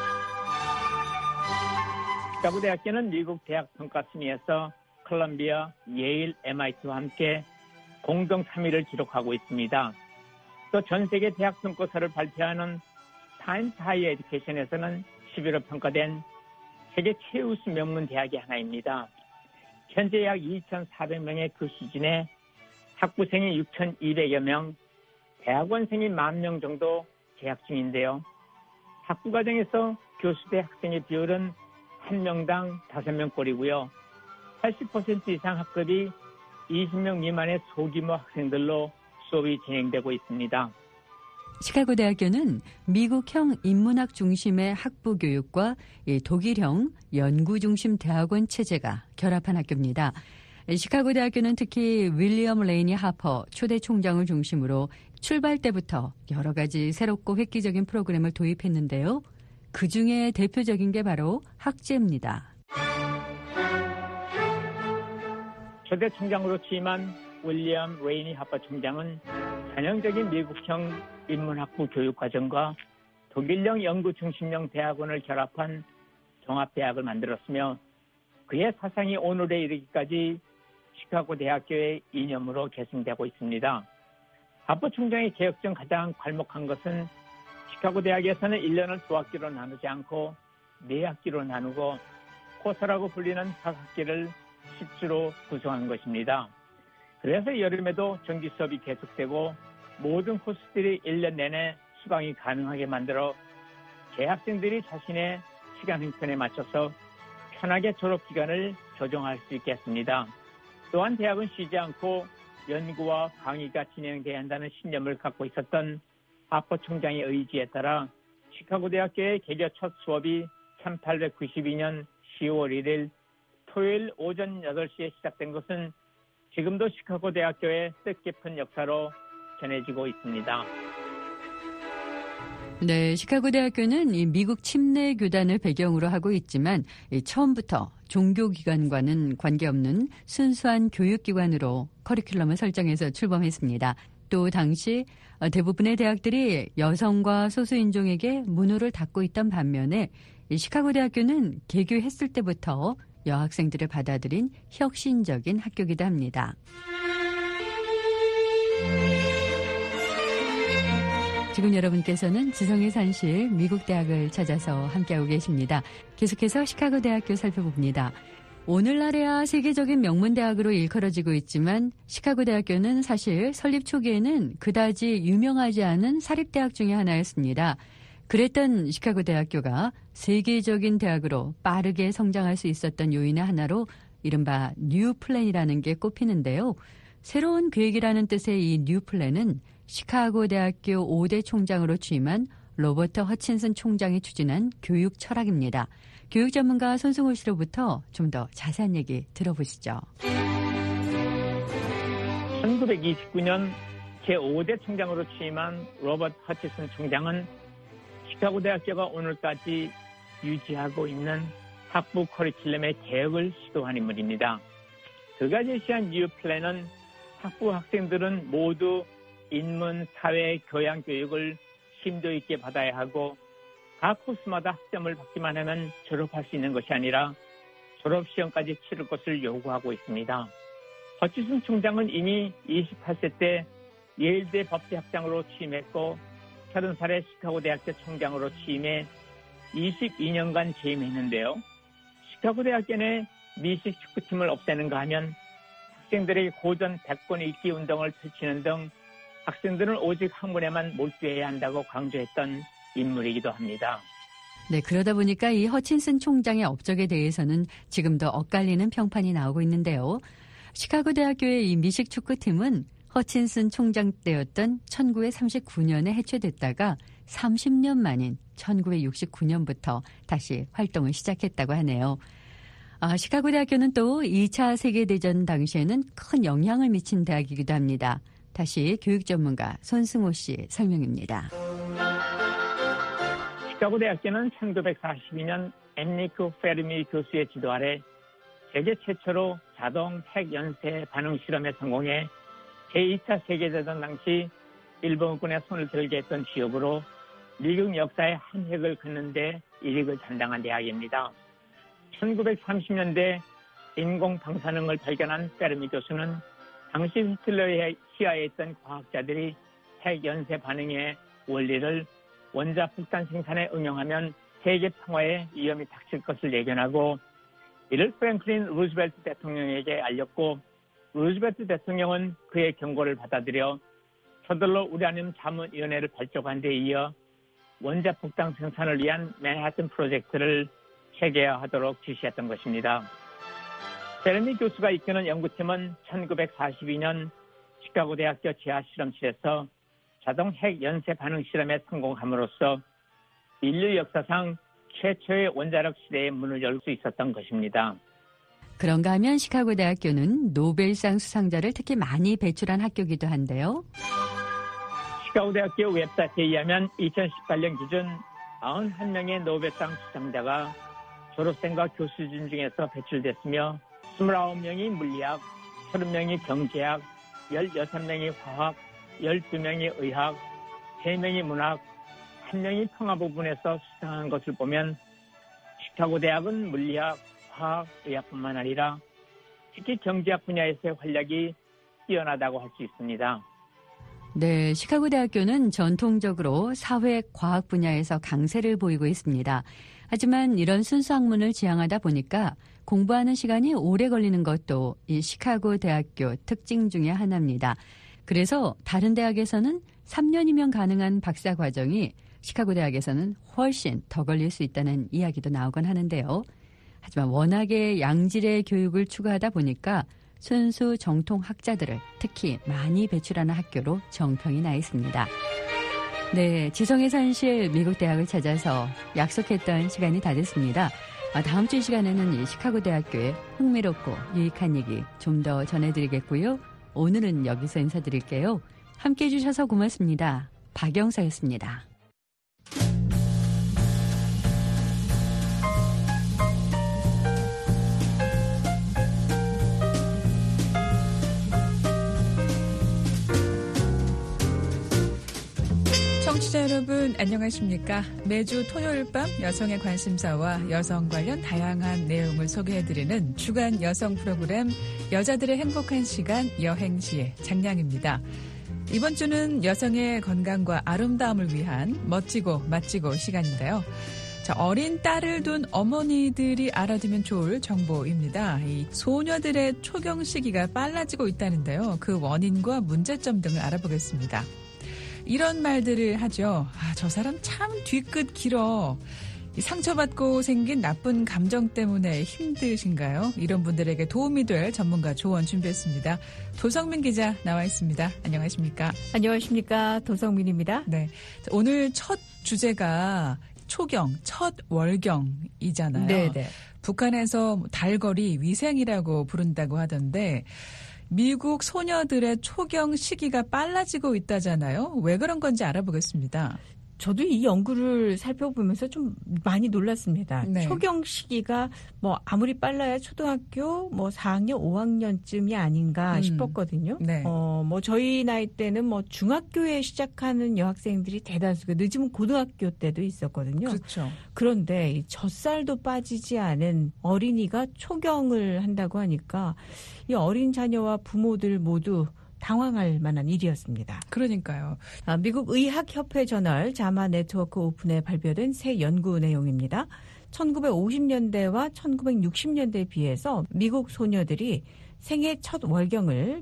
시카고 대학교는 미국 대학 평가 순위에서 콜럼비아, 예일, 엠아이티와 함께 공동 삼 위를 기록하고 있습니다. 또 전 세계 대학 평가서를 발표하는 타임스 하이어 에듀케이션에서는 십일 호 평가된 세계 최우수 명문 대학의 하나입니다. 현재 약 이천사백 명의 교수진에 학부생이 육천이백여 명, 대학원생이 만 명 정도 재학 중인데요. 학부과정에서 교수 대 학생의 비율은 한 명당 다섯 명꼴이고요. 팔십 퍼센트 이상 학급이 이십 명 미만의 소규모 학생들로 수업이 진행되고 있습니다. 시카고 대학교는 미국형 인문학 중심의 학부 교육과 독일형 연구 중심 대학원 체제가 결합한 학교입니다. 시카고 대학교는 특히 윌리엄 레이니 하퍼 초대 총장을 중심으로 출발 때부터 여러 가지 새롭고 획기적인 프로그램을 도입했는데요. 그중에 대표적인 게 바로 학제입니다. 초대 총장으로 취임한 윌리엄 레이니 하퍼 총장은 전형적인 미국형 인문학부 교육과정과 독일형 연구중심형 대학원을 결합한 종합대학을 만들었으며 그의 사상이 오늘에 이르기까지 시카고 대학교의 이념으로 계승되고 있습니다. 하퍼 총장의 개혁 중 가장 괄목한 것은 시카고 대학에서는 일 년을 두 학기로 나누지 않고 네 학기로 나누고 코스라고 불리는 각 학기를 십 주로 구성한 것입니다. 그래서 여름에도 정기 수업이 계속되고 모든 코스들이 일 년 내내 수강이 가능하게 만들어 재학생들이 자신의 시간 형편에 맞춰서 편하게 졸업 기간을 조정할 수 있게 했습니다. 또한 대학은 쉬지 않고 연구와 강의가 진행돼야 한다는 신념을 갖고 있었던 하퍼 총장의 의지에 따라 시카고 대학교의 개교 첫 수업이 천팔백구십이 년 시월 일 일 토요일 오전 여덟 시에 시작된 것은 지금도 시카고 대학교의 뜻깊은 역사로 전해지고 있습니다. 네, 시카고 대학교는 이 미국 침례 교단을 배경으로 하고 있지만 이 처음부터 종교기관과는 관계없는 순수한 교육기관으로 커리큘럼을 설정해서 출범했습니다. 또 당시 대부분의 대학들이 여성과 소수인종에게 문호를 닫고 있던 반면에 이 시카고 대학교는 개교했을 때부터 여학생들을 받아들인 혁신적인 학교이기도 합니다. 지금 여러분께서는 지성의 산실 미국 대학을 찾아서 함께하고 계십니다. 계속해서 시카고 대학교 살펴봅니다. 오늘날에야 세계적인 명문 대학으로 일컬어지고 있지만 시카고 대학교는 사실 설립 초기에는 그다지 유명하지 않은 사립대학 중의 하나였습니다. 그랬던 시카고 대학교가 세계적인 대학으로 빠르게 성장할 수 있었던 요인의 하나로 이른바 뉴 플랜이라는 게 꼽히는데요. 새로운 계획이라는 뜻의 이 뉴 플랜은 시카고 대학교 오 대 총장으로 취임한 로버트 허친슨 총장이 추진한 교육 철학입니다. 교육 전문가 손승호 씨로부터 좀 더 자세한 얘기 들어보시죠. 천구백이십구 년 제오 대 총장으로 취임한 로버트 허친슨 총장은 시카고 대학교가 오늘까지 유지하고 있는 학부 커리큘럼의 개혁을 시도한 인물입니다. 그가 제시한 뉴 플랜은 학부 학생들은 모두 인문, 사회, 교양 교육을 심도 있게 받아야 하고 각 코스마다 학점을 받기만 하면 졸업할 수 있는 것이 아니라 졸업시험까지 치를 것을 요구하고 있습니다. 허치슨 총장은 이미 이십팔 세 때 예일대 법대학장으로 취임했고 서른 살에 시카고 대학교 총장으로 취임해 이십이 년간 재임했는데요. 시카고 대학교 내 미식 축구팀을 없애는가 하면 학생들에게 고전 백 권 읽기 운동을 펼치는 등 학생들은 오직 학문에만 몰두해야 한다고 강조했던 인물이기도 합니다. 네, 그러다 보니까 이 허친슨 총장의 업적에 대해서는 지금도 엇갈리는 평판이 나오고 있는데요. 시카고 대학교의 이 미식 축구팀은 허친슨 총장 때였던 천구백삼십구 년에 해체됐다가 삼십 년 만인 천구백육십구 년부터 다시 활동을 시작했다고 하네요. 아, 시카고 대학교는 또 이 차 세계대전 당시에는 큰 영향을 미친 대학이기도 합니다. 다시 교육 전문가 손승호 씨 설명입니다. 시카고 대학교는 천구백사십이 년 엠리크 페르미 교수의 지도 아래 세계 최초로 자동 핵 연쇄 반응 실험에 성공해 제이 차 세계대전 당시 일본군의 손을 들게 했던 지역으로 미국 역사의 한 획을 긋는 데 일익을 담당한 대학입니다. 천구백삼십 년대 인공 방사능을 발견한 페르미 교수는 당시 히틀러에 시하에 있던 과학자들이 핵 연쇄 반응의 원리를 원자 폭탄 생산에 응용하면 세계 평화에 위험이 닥칠 것을 예견하고 이를 프랭클린 루즈벨트 대통령에게 알렸고 루즈벨트 대통령은 그의 경고를 받아들여 서둘러 우라늄 자문위원회를 발족한 데 이어 원자 폭탄 생산을 위한 맨하튼 프로젝트를 체계화하도록 지시했던 것입니다. 제레미 교수가 이끄는 연구팀은 천구백사십이 년 시카고 대학교 지하 실험실에서 자동 핵 연쇄 반응 실험에 성공함으로써 인류 역사상 최초의 원자력 시대의 문을 열 수 있었던 것입니다. 그런가 하면 시카고 대학교는 노벨상 수상자를 특히 많이 배출한 학교이기도 한데요. 시카고 대학교 웹사이트에 의하면 이천십팔 년 기준 구십일 명의 노벨상 수상자가 졸업생과 교수진 중에서 배출됐으며 이십구 명이 물리학, 삼십 명이 경제학, 십육 명이 화학, 십이 명이 의학, 세 명이 문학, 한 명이 평화 부분에서 수상한 것을 보면 시카고 대학은 물리학, 화학, 의학뿐만 아니라 특히 경제학 분야에서의 활약이 뛰어나다고 할 수 있습니다. 네, 시카고 대학교는 전통적으로 사회 과학 분야에서 강세를 보이고 있습니다. 하지만 이런 순수 학문을 지향하다 보니까 공부하는 시간이 오래 걸리는 것도 이 시카고 대학교 특징 중에 하나입니다. 그래서 다른 대학에서는 삼 년이면 가능한 박사 과정이 시카고 대학에서는 훨씬 더 걸릴 수 있다는 이야기도 나오곤 하는데요. 하지만 워낙에 양질의 교육을 추구하다 보니까 순수 정통 학자들을 특히 많이 배출하는 학교로 정평이 나 있습니다. 네, 지성의 산실 미국 대학을 찾아서 약속했던 시간이 다 됐습니다. 다음 주 이 시간에는 이 시카고 대학교의 흥미롭고 유익한 얘기 좀 더 전해드리겠고요. 오늘은 여기서 인사드릴게요. 함께해 주셔서 고맙습니다. 박영서였습니다. 청취자 여러분 안녕하십니까? 매주 토요일 밤 여성의 관심사와 여성 관련 다양한 내용을 소개해드리는 주간 여성 프로그램 여자들의 행복한 시간 여행시의 장량입니다. 이번 주는 여성의 건강과 아름다움을 위한 멋지고 맛지고 시간인데요. 자, 어린 딸을 둔 어머니들이 알아두면 좋을 정보입니다. 이 소녀들의 초경 시기가 빨라지고 있다는데요. 그 원인과 문제점 등을 알아보겠습니다. 이런 말들을 하죠. 아, 저 사람 참 뒤끝 길어. 상처받고 생긴 나쁜 감정 때문에 힘드신가요? 이런 분들에게 도움이 될 전문가 조언 준비했습니다. 도성민 기자 나와 있습니다. 안녕하십니까? 안녕하십니까? 도성민입니다. 네, 오늘 첫 주제가 초경, 첫 월경이잖아요. 네네. 북한에서 달거리 위생이라고 부른다고 하던데 미국 소녀들의 초경 시기가 빨라지고 있다잖아요. 왜 그런 건지 알아보겠습니다. 저도 이 연구를 살펴보면서 좀 많이 놀랐습니다. 네. 초경 시기가 뭐 아무리 빨라야 초등학교 뭐 사 학년, 오 학년쯤이 아닌가 음. 싶었거든요. 네. 어, 뭐 저희 나이 때는 뭐 중학교에 시작하는 여학생들이 대다수고 늦으면 고등학교 때도 있었거든요. 그렇죠. 그런데 이 젖살도 빠지지 않은 어린이가 초경을 한다고 하니까 이 어린 자녀와 부모들 모두 당황할 만한 일이었습니다. 그러니까요. 아, 미국 의학협회 저널 자마 네트워크 오픈에 발표된 새 연구 내용입니다. 천구백오십 년대와 천구백육십 년대에 비해서 미국 소녀들이 생애 첫 월경을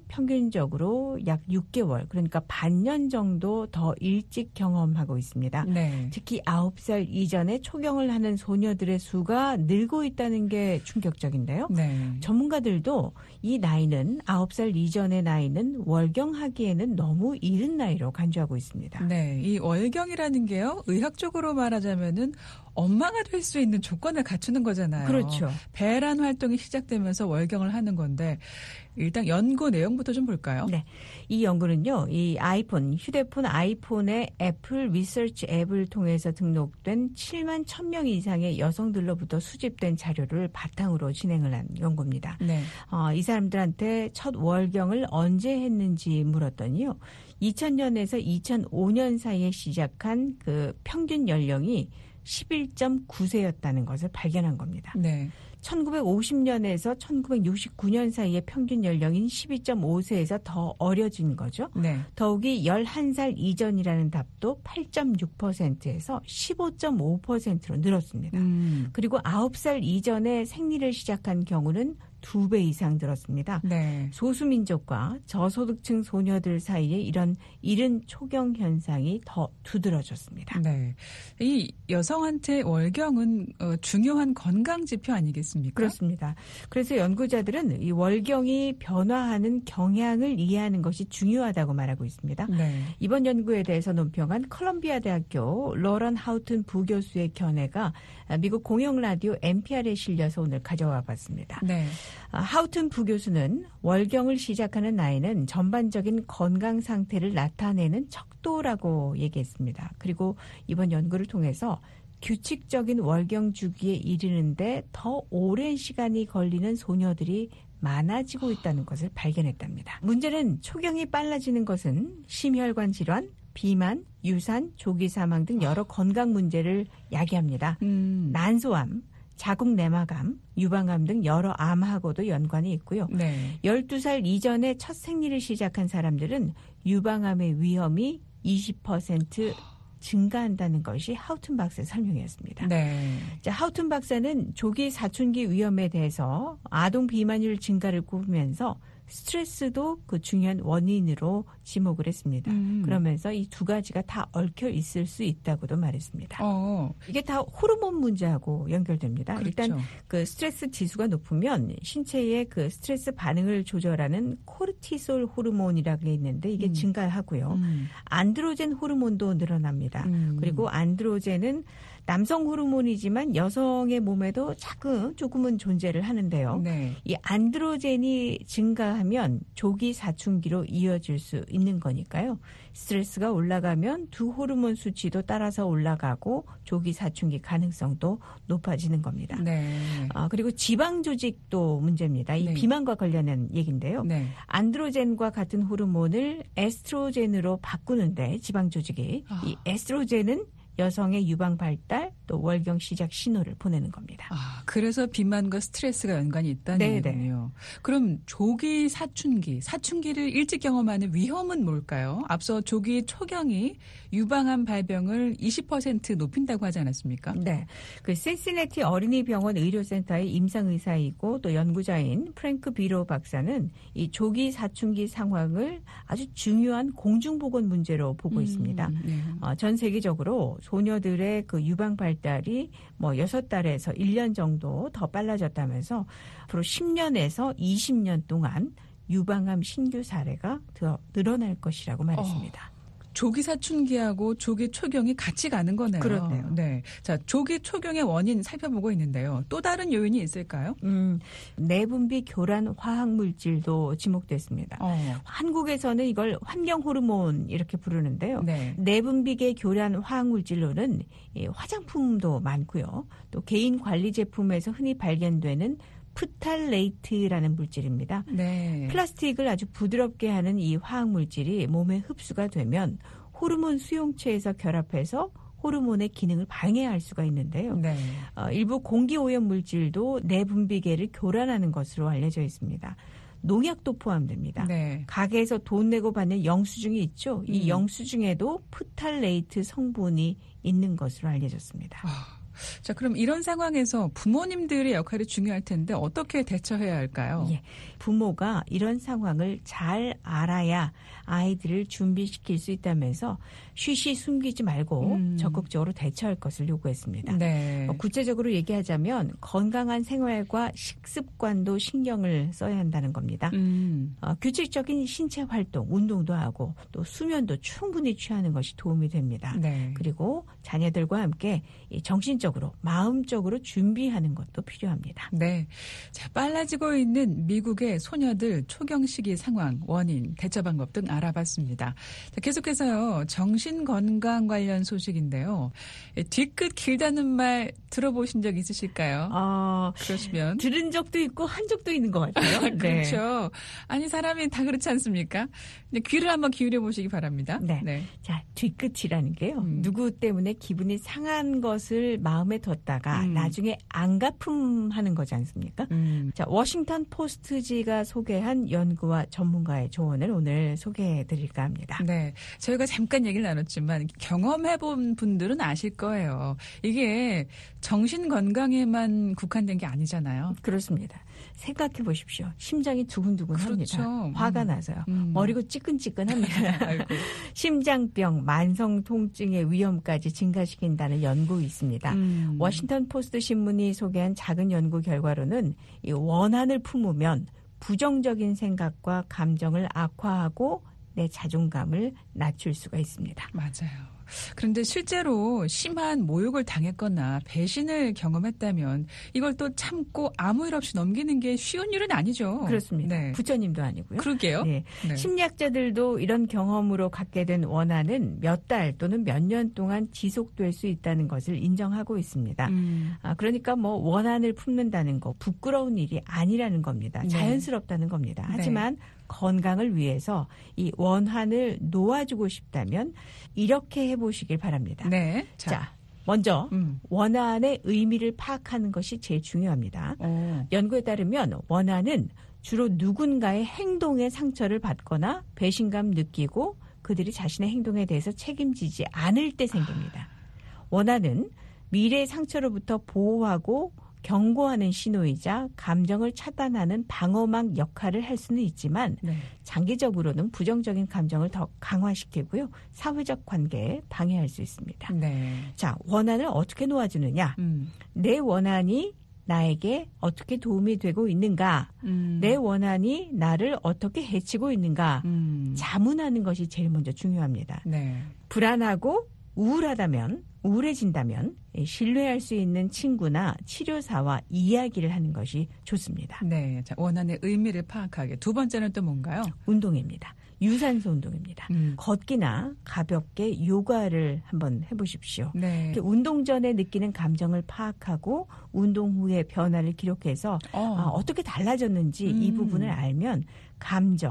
평균적으로 약 육 개월, 그러니까 반년 정도 더 일찍 경험하고 있습니다. 네. 특히 아홉 살 이전에 초경을 하는 소녀들의 수가 늘고 있다는 게 충격적인데요. 네. 전문가들도 이 나이는 아홉 살 이전의 나이는 월경하기에는 너무 이른 나이로 간주하고 있습니다. 네, 이 월경이라는 게요, 의학적으로 말하자면은 엄마가 될 수 있는 조건을 갖추는 거잖아요. 그렇죠. 배란 활동이 시작되면서 월경을 하는 건데 일단 연구 내용부터 좀 볼까요? 네, 이 연구는요, 이 아이폰, 휴대폰 아이폰의 애플 리서치 앱을 통해서 등록된 칠만 천 명 이상의 여성들로부터 수집된 자료를 바탕으로 진행을 한 연구입니다. 네. 어, 이 사람들한테 첫 월경을 언제 했는지 물었더니요, 이천 년에서 이천오 년 사이에 시작한 그 평균 연령이 십일 점 구 세였다는 것을 발견한 겁니다. 네. 천구백오십 년에서 천구백육십구 년 사이의 평균 연령인 십이 점 오 세에서 더 어려진 거죠. 네. 더욱이 열한 살 이전이라는 답도 팔 점 육 퍼센트에서 십오 점 오 퍼센트로 늘었습니다. 음. 그리고 아홉 살 이전에 생리를 시작한 경우는 두 배 이상 늘었습니다. 네. 소수민족과 저소득층 소녀들 사이에 이런 이른 초경 현상이 더 두드러졌습니다. 네. 이 여성한테 월경은 어, 중요한 건강 지표 아니겠습니까? 그렇습니다. 그래서 연구자들은 이 월경이 변화하는 경향을 이해하는 것이 중요하다고 말하고 있습니다. 네. 이번 연구에 대해서 논평한 컬럼비아 대학교 로런 하우튼 부교수의 견해가 미국 공영라디오 엔피알에 실려서 오늘 가져와 봤습니다. 네. 하우튼 부교수는 월경을 시작하는 나이는 전반적인 건강 상태를 나타내는 척도라고 얘기했습니다. 그리고 이번 연구를 통해서 규칙적인 월경 주기에 이르는데 더 오랜 시간이 걸리는 소녀들이 많아지고 있다는 것을 발견했답니다. 문제는 초경이 빨라지는 것은 심혈관 질환, 비만, 유산, 조기 사망 등 여러 건강 문제를 야기합니다. 음. 난소암, 자궁 내막암, 유방암 등 여러 암하고도 연관이 있고요. 네. 열두 살 이전에 첫 생리를 시작한 사람들은 유방암의 위험이 이십 퍼센트 증가한다는 것이 하우튼 박사의 설명이었습니다. 네. 자, 하우튼 박사는 조기 사춘기 위험에 대해서 아동 비만율 증가를 꼽으면서 스트레스도 그 중요한 원인으로 지목을 했습니다. 음. 그러면서 이 두 가지가 다 얽혀 있을 수 있다고도 말했습니다. 어. 이게 다 호르몬 문제하고 연결됩니다. 그렇죠. 일단 그 스트레스 지수가 높으면 신체의 그 스트레스 반응을 조절하는 코르티솔 호르몬이라는 게 있는데 이게 음. 증가하고요. 음. 안드로젠 호르몬도 늘어납니다. 음. 그리고 안드로젠은 남성 호르몬이지만 여성의 몸에도 자꾸 조금은 존재를 하는데요. 네. 이 안드로젠이 증가하면 조기 사춘기로 이어질 수 있는 거니까요. 스트레스가 올라가면 두 호르몬 수치도 따라서 올라가고 조기 사춘기 가능성도 높아지는 겁니다. 네. 아, 그리고 지방 조직도 문제입니다. 이 네. 비만과 관련된 얘기인데요. 네. 안드로젠과 같은 호르몬을 에스트로젠으로 바꾸는데 지방 조직이 아. 이 에스트로젠은 여성의 유방 발달, 또 월경 시작 신호를 보내는 겁니다. 아, 그래서 비만과 스트레스가 연관이 있다는 얘기군요. 그럼 조기 사춘기, 사춘기를 일찍 경험하는 위험은 뭘까요? 앞서 조기 초경이 유방암 발병을 이십 퍼센트 높인다고 하지 않았습니까? 네. 그 신시내티 어린이병원 의료센터의 임상의사이고 또 연구자인 프랭크 비로 박사는 이 조기 사춘기 상황을 아주 중요한 공중보건 문제로 보고 음, 있습니다. 네. 어, 전 세계적으로 소녀들의 그 유방 발달이 뭐 여섯 달에서 일 년 정도 더 빨라졌다면서 앞으로 십 년에서 이십 년 동안 유방암 신규 사례가 더 늘어날 것이라고 말했습니다. 어. 조기 사춘기하고 조기 초경이 같이 가는 거네요. 그렇네요. 네. 자, 조기 초경의 원인 살펴보고 있는데요. 또 다른 요인이 있을까요? 음, 내분비 교란 화학 물질도 지목됐습니다. 어. 한국에서는 이걸 환경 호르몬 이렇게 부르는데요. 네. 내분비계 교란 화학 물질로는 화장품도 많고요. 또 개인 관리 제품에서 흔히 발견되는 프탈레이트라는 물질입니다. 네. 플라스틱을 아주 부드럽게 하는 이 화학 물질이 몸에 흡수가 되면 호르몬 수용체에서 결합해서 호르몬의 기능을 방해할 수가 있는데요. 네. 어, 일부 공기오염 물질도 내분비계를 교란하는 것으로 알려져 있습니다. 농약도 포함됩니다. 네. 가게에서 돈 내고 받는 영수증이 있죠. 이 음. 영수증에도 프탈레이트 성분이 있는 것으로 알려졌습니다. 아. 자, 그럼 이런 상황에서 부모님들의 역할이 중요할 텐데 어떻게 대처해야 할까요? 예, 부모가 이런 상황을 잘 알아야 아이들을 준비시킬 수 있다면서 쉬쉬 숨기지 말고 음. 적극적으로 대처할 것을 요구했습니다. 네. 어, 구체적으로 얘기하자면 건강한 생활과 식습관도 신경을 써야 한다는 겁니다. 음. 어, 규칙적인 신체 활동, 운동도 하고 또 수면도 충분히 취하는 것이 도움이 됩니다. 네. 그리고 자녀들과 함께 정신적 적으로 마음적으로 준비하는 것도 필요합니다. 네, 자 빨라지고 있는 미국의 소녀들 초경 시기 상황, 원인, 대처 방법 등 알아봤습니다. 자, 계속해서요 정신 건강 관련 소식인데요. 뒤끝 길다는 말 들어보신 적 있으실까요? 어, 그러시면 들은 적도 있고 한 적도 있는 것 같아요. 네. 그렇죠. 아니 사람이 다 그렇지 않습니까? 귀를 한번 기울여 보시기 바랍니다. 네. 네. 자 뒤끝이라는 게요. 음. 누구 때문에 기분이 상한 것을 마음에 뒀다가 음. 나중에 안갚음하는 거지 않습니까? 음. 자, 워싱턴 포스트지가 소개한 연구와 전문가의 조언을 오늘 소개해드릴까 합니다. 네, 저희가 잠깐 얘기를 나눴지만 경험해본 분들은 아실 거예요. 이게 정신 건강에만 국한된 게 아니잖아요. 그렇습니다. 생각해 보십시오. 심장이 두근두근합니다. 그렇죠. 화가 음. 나서요. 음. 머리가 찌끈찌끈합니다. 심장병, 만성 통증의 위험까지 증가시킨다는 연구 있습니다. 음. 워싱턴 포스트 신문이 소개한 작은 연구 결과로는 이 원한을 품으면 부정적인 생각과 감정을 악화하고 내 자존감을 낮출 수가 있습니다. 맞아요. 그런데 실제로 심한 모욕을 당했거나 배신을 경험했다면 이걸 또 참고 아무 일 없이 넘기는 게 쉬운 일은 아니죠. 그렇습니다. 네. 부처님도 아니고요. 그러게요. 네. 네. 심리학자들도 이런 경험으로 갖게 된 원한은 몇 달 또는 몇 년 동안 지속될 수 있다는 것을 인정하고 있습니다. 음. 아, 그러니까 뭐 원한을 품는다는 거 부끄러운 일이 아니라는 겁니다. 네. 자연스럽다는 겁니다. 하지만 네. 건강을 위해서 이 원한을 놓아주고 싶다면 이렇게 해보시길 바랍니다. 네. 자, 자 먼저 음. 원한의 의미를 파악하는 것이 제일 중요합니다. 오. 연구에 따르면 원한은 주로 누군가의 행동에 상처를 받거나 배신감 느끼고 그들이 자신의 행동에 대해서 책임지지 않을 때 생깁니다. 원한은 미래의 상처로부터 보호하고 경고하는 신호이자 감정을 차단하는 방어막 역할을 할 수는 있지만 네. 장기적으로는 부정적인 감정을 더 강화시키고요. 사회적 관계에 방해할 수 있습니다. 네. 자, 원한을 어떻게 놓아주느냐. 음. 내 원한이 나에게 어떻게 도움이 되고 있는가. 음. 내 원한이 나를 어떻게 해치고 있는가. 음. 자문하는 것이 제일 먼저 중요합니다. 네. 불안하고 우울하다면 우울해진다면 신뢰할 수 있는 친구나 치료사와 이야기를 하는 것이 좋습니다. 네, 자, 원한의 의미를 파악하게. 두 번째는 또 뭔가요? 운동입니다. 유산소 운동입니다. 음. 걷기나 가볍게 요가를 한번 해보십시오. 네. 운동 전에 느끼는 감정을 파악하고 운동 후의 변화를 기록해서 어. 아, 어떻게 달라졌는지 음. 이 부분을 알면 감정,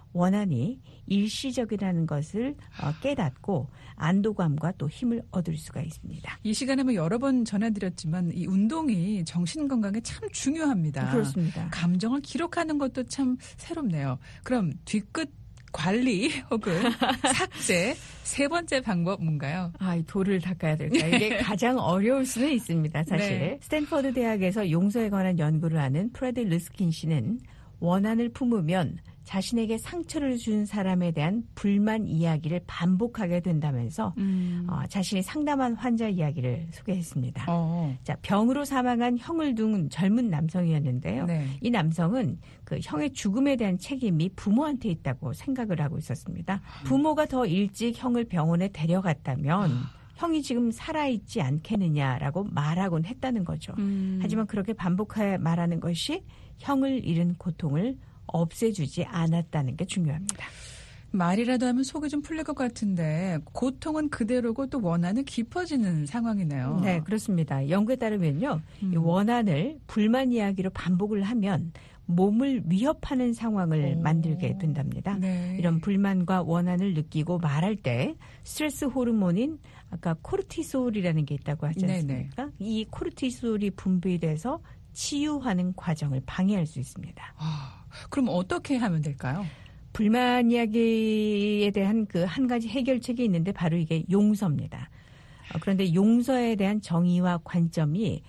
원한이 일시적이라는 것을 깨닫고 안도감과 또 힘을 얻을 수가 있습니다. 이 시간에 뭐 여러 번 전해드렸지만 이 운동이 정신 건강에 참 중요합니다. 그렇습니다. 감정을 기록하는 것도 참 새롭네요. 그럼 뒤끝 관리 혹은 삭제 세 번째 방법 뭔가요? 아, 이 돌을 닦아야 될까요? 이게 가장 어려울 수는 있습니다. 사실. 네. 스탠퍼드 대학에서 용서에 관한 연구를 하는 프레드 르스킨 씨는 원한을 품으면 자신에게 상처를 준 사람에 대한 불만 이야기를 반복하게 된다면서 음. 어, 자신이 상담한 환자 이야기를 소개했습니다. 어. 자, 병으로 사망한 형을 둔 젊은 남성이었는데요. 네. 이 남성은 그 형의 죽음에 대한 책임이 부모한테 있다고 생각을 하고 있었습니다. 부모가 더 일찍 형을 병원에 데려갔다면 형이 지금 살아있지 않겠느냐라고 말하곤 했다는 거죠. 음. 하지만 그렇게 반복해 말하는 것이 형을 잃은 고통을 없애주지 않았다는 게 중요합니다. 말이라도 하면 속이 좀 풀릴 것 같은데 고통은 그대로고 또 원한은 깊어지는 상황이네요. 네, 그렇습니다. 연구에 따르면요. 음. 이 원한을 불만 이야기로 반복을 하면 몸을 위협하는 상황을 오. 만들게 된답니다. 네. 이런 불만과 원한을 느끼고 말할 때 스트레스 호르몬인 아까 코르티솔이라는 게 있다고 하지 않습니까? 네네. 이 코르티솔이 분비돼서 치유하는 과정을 방해할 수 있습니다. 아, 그럼 어떻게 하면 될까요? 불만 이야기에 대한 그 한 가지 해결책이 있는데 바로 이게 용서입니다. 어, 그런데 용서에 대한 정의와 관점이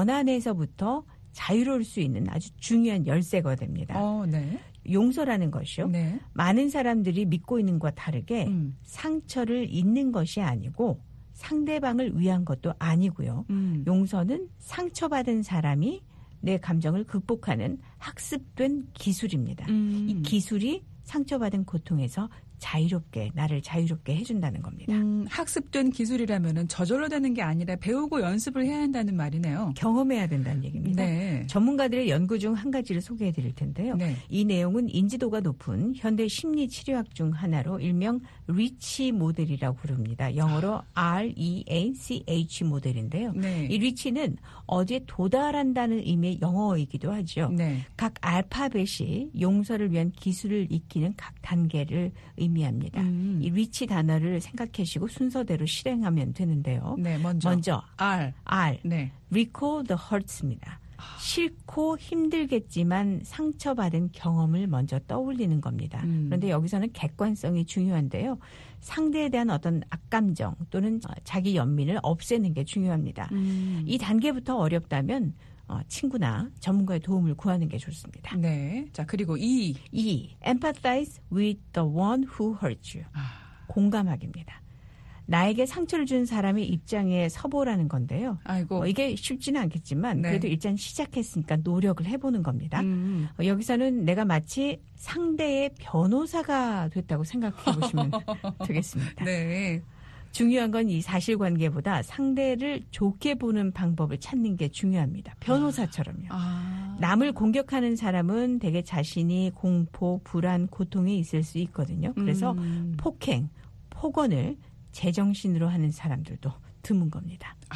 원한에서부터 자유로울 수 있는 아주 중요한 열쇠가 됩니다. 어, 네. 용서라는 것이요. 네. 많은 사람들이 믿고 있는 것과 다르게 음. 상처를 잊는 것이 아니고 상대방을 위한 것도 아니고요. 음. 용서는 상처받은 사람이 내 감정을 극복하는 학습된 기술입니다. 음. 이 기술이 상처받은 고통에서 자유롭게 나를 자유롭게 해준다는 겁니다. 음, 학습된 기술이라면은 저절로 되는 게 아니라 배우고 연습을 해야 한다는 말이네요. 경험해야 된다는 얘기입니다. 네. 전문가들의 연구 중 한 가지를 소개해드릴 텐데요. 네. 이 내용은 인지도가 높은 현대 심리 치료학 중 하나로 일명 리치 모델이라고 부릅니다. 영어로 알 이 에이 씨 에이치 모델인데요. 네. 이 리치는 어디에 도달한다는 의미의 영어이기도 하죠. 네. 각 알파벳이 용서를 위한 기술을 익히는 각 단계를 의미합니다. 음. 이 리치 단어를 생각하시고 순서대로 실행하면 되는데요. 네, 먼저, 먼저 R, R, 네. recall the hurts입니다. 싫고 힘들겠지만 상처받은 경험을 먼저 떠올리는 겁니다. 음. 그런데 여기서는 객관성이 중요한데요. 상대에 대한 어떤 악감정 또는 자기 연민을 없애는 게 중요합니다. 음. 이 단계부터 어렵다면 어, 친구나 전문가의 도움을 구하는 게 좋습니다. 네. 자, 그리고 E. E. Empathize with the one who hurt you. 아. 공감하기입니다. 나에게 상처를 준 사람의 입장에 서보라는 건데요. 아이고. 어, 이게 쉽지는 않겠지만 네. 그래도 일단 시작했으니까 노력을 해보는 겁니다. 음. 어, 여기서는 내가 마치 상대의 변호사가 됐다고 생각해 보시면 되겠습니다. 네. 중요한 건 이 사실관계보다 상대를 좋게 보는 방법을 찾는 게 중요합니다. 변호사처럼요. 아. 남을 공격하는 사람은 대개 자신이 공포, 불안, 고통에 있을 수 있거든요. 그래서 음. 폭행, 폭언을 제정신으로 하는 사람들도 드문 겁니다. 아,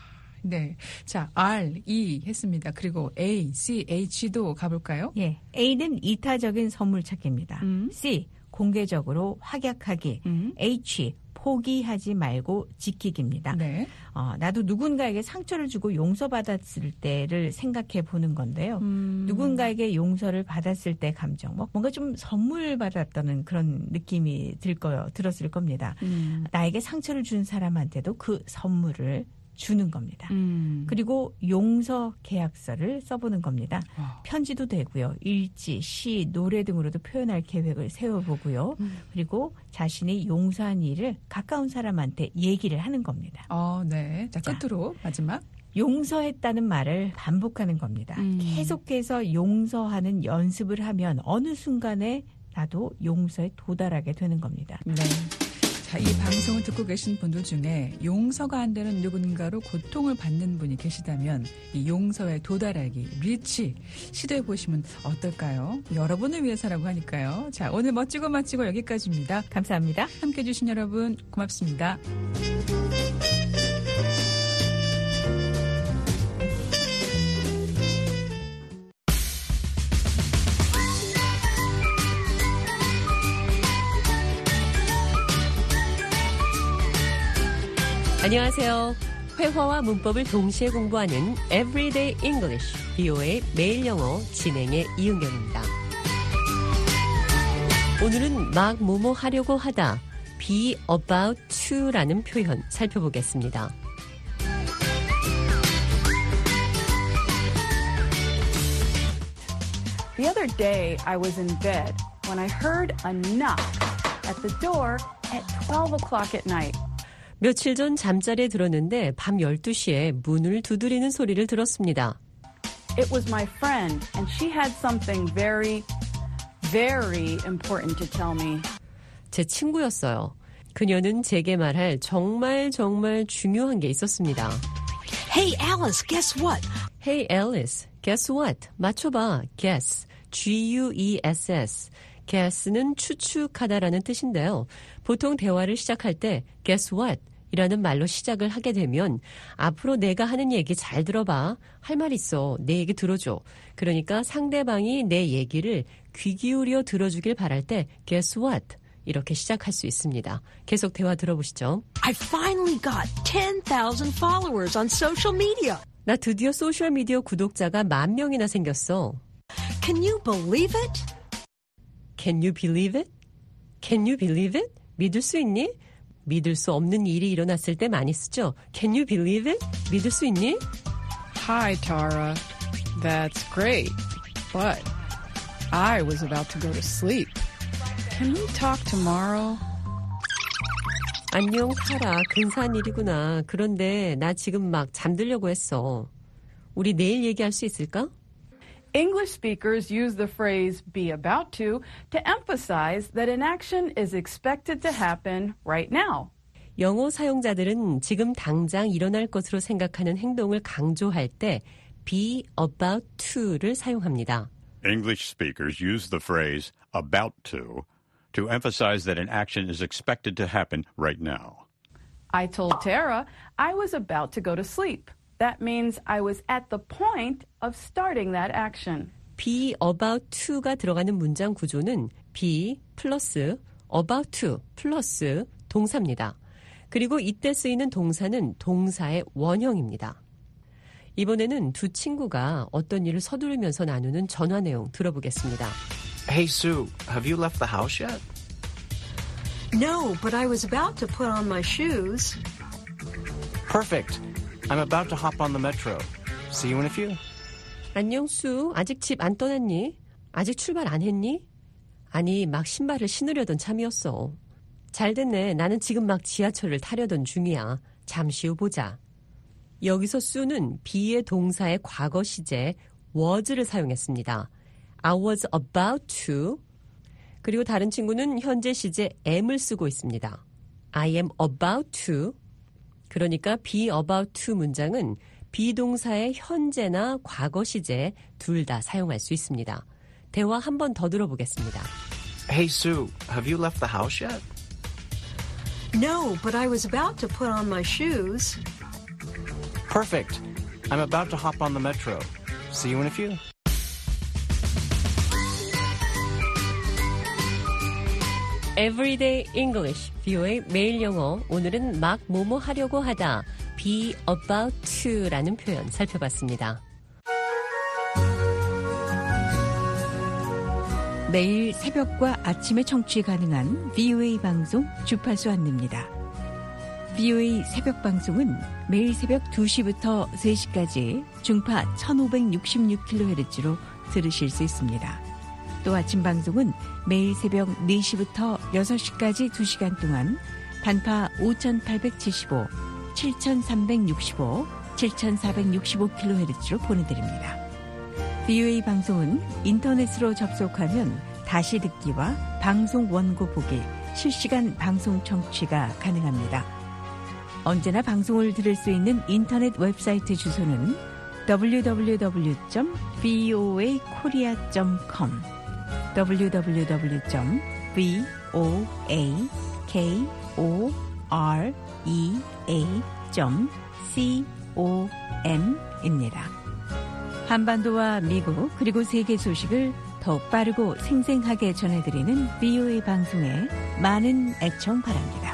네. 자, R, E 했습니다. 그리고 A, C, H도 가볼까요? 예. A는 이타적인 선물 찾기입니다. 음. C, 공개적으로 확약하기. 음. H, 포기하지 말고 지키기입니다. 네. 어, 나도 누군가에게 상처를 주고 용서받았을 때를 생각해 보는 건데요. 음. 누군가에게 용서를 받았을 때 감정, 뭐 뭔가 좀 선물 받았다는 그런 느낌이 들 거요, 들었을 겁니다. 음. 나에게 상처를 준 사람한테도 그 선물을 주는 겁니다. 음. 그리고 용서 계약서를 써보는 겁니다. 어. 편지도 되고요. 일지, 시, 노래 등으로도 표현할 계획을 세워보고요. 음. 그리고 자신이 용서한 일을 가까운 사람한테 얘기를 하는 겁니다. 어, 네. 자, 끝으로 자, 마지막. 용서했다는 말을 반복하는 겁니다. 음. 계속해서 용서하는 연습을 하면 어느 순간에 나도 용서에 도달하게 되는 겁니다. 네. 자, 이 방송을 듣고 계신 분들 중에 용서가 안 되는 누군가로 고통을 받는 분이 계시다면 이 용서에 도달하기, 리치 시도해 보시면 어떨까요? 여러분을 위해서라고 하니까요. 자, 오늘 멋지고 맛지고 여기까지입니다. 감사합니다. 함께해 주신 여러분 고맙습니다. 안녕하세요. 회화와 문법을 동시에 공부하는 Everyday English, 비오에이 매일 영어 진행의 이은경입니다. 오늘은 막 뭐뭐 하려고 하다, be about to라는 표현 살펴보겠습니다. The other day, I was in bed when I heard a knock at the door at twelve o'clock at night. 며칠 전 잠자리에 들었는데 밤 열두 시에 문을 두드리는 소리를 들었습니다. It was my friend, and she had something very, very important to tell me. 제 친구였어요. 그녀는 제게 말할 정말 정말 중요한 게 있었습니다. Hey Alice, guess what? Hey Alice, guess what? 맞춰봐. guess, G-U-E-S-S. guess는 추측하다라는 뜻인데요. 보통 대화를 시작할 때 guess what? 이라는 말로 시작을 하게 되면 앞으로 내가 하는 얘기 잘 들어봐. 할 말 있어. 내 얘기 들어줘. 그러니까 상대방이 내 얘기를 귀 기울여 들어주길 바랄 때 guess what? 이렇게 시작할 수 있습니다. 계속 대화 들어보시죠. I finally got ten thousand followers on social media. 나 드디어 소셜미디어 구독자가 만 명이나 생겼어. Can you believe it? Can you believe it? Can you believe it? 믿을 수 있니? 믿을 수 없는 일이 일어났을 때 많이 쓰죠. Can you believe it? 믿을 수 있니? Hi, Tara. That's great. But I was about to go to sleep. Can we talk tomorrow? 안녕, 타라. 근사한 일이구나. 그런데 나 지금 막 잠들려고 했어. 우리 내일 얘기할 수 있을까? English speakers use the phrase be about to to emphasize that an action is expected to happen right now. 영어 사용자들은 지금 당장 일어날 것으로 생각하는 행동을 강조할 때 be about to를 사용합니다. English speakers use the phrase about to to emphasize that an action is expected to happen right now. I told Tara I was about to go to sleep. That means I was at the point of starting that action. be about to가 들어가는 문장 구조는 be 플러스 about to 플러스 동사입니다. 그리고 이때 쓰이는 동사는 동사의 원형입니다. 이번에는 두 친구가 어떤 일을 서두르면서 나누는 전화 내용 들어보겠습니다. Hey Sue, have you left the house yet? No, but I was about to put on my shoes. Perfect. I'm about to hop on the metro. See you in a few. 안녕, 수. 아직 집 안 떠났니? 아직 출발 안 했니? 아니, 막 신발을 신으려던 참이었어. 잘 됐네. 나는 지금 막 지하철을 타려던 중이야. 잠시 후 보자. 여기서 수는 be의 동사의 과거 시제 was를 사용했습니다. I was about to. 그리고 다른 친구는 현재 시제 am을 쓰고 있습니다. I am about to. 그러니까 be about to 문장은 비동사의 현재나 과거 시제 둘 다 사용할 수 있습니다. 대화 한 번 더 들어보겠습니다. Hey Sue, have you left the house yet? No, but I was about to put on my shoes. Perfect. I'm about to hop on the metro. See you in a few. Everyday English, 비오에이 매일 영어. 오늘은 막 뭐뭐 하려고 하다, be about to라는 표현 살펴봤습니다. 매일 새벽과 아침에 청취 가능한 비오에이 방송 주파수 안내입니다. 비오에이 새벽 방송은 매일 새벽 두 시부터 세 시까지 중파 천오백육십육 킬로헤르츠로 들으실 수 있습니다. 또 아침 방송은 매일 새벽 네 시부터 여섯 시까지 두 시간 동안 단파 오천팔백칠십오, 칠천삼백육십오, 칠천사백육십오 킬로헤르츠로 보내드립니다. 비오에이 방송은 인터넷으로 접속하면 다시 듣기와 방송 원고 보기, 실시간 방송 청취가 가능합니다. 언제나 방송을 들을 수 있는 인터넷 웹사이트 주소는 더블유 더블유 더블유 점 비오에이 코리아 점 컴 더블유 더블유 더블유 점 비오에이 코리아 점 컴입니다. 한반도와 미국 그리고 세계 소식을 더욱 빠르고 생생하게 전해드리는 비오에이 방송에 많은 애청 바랍니다.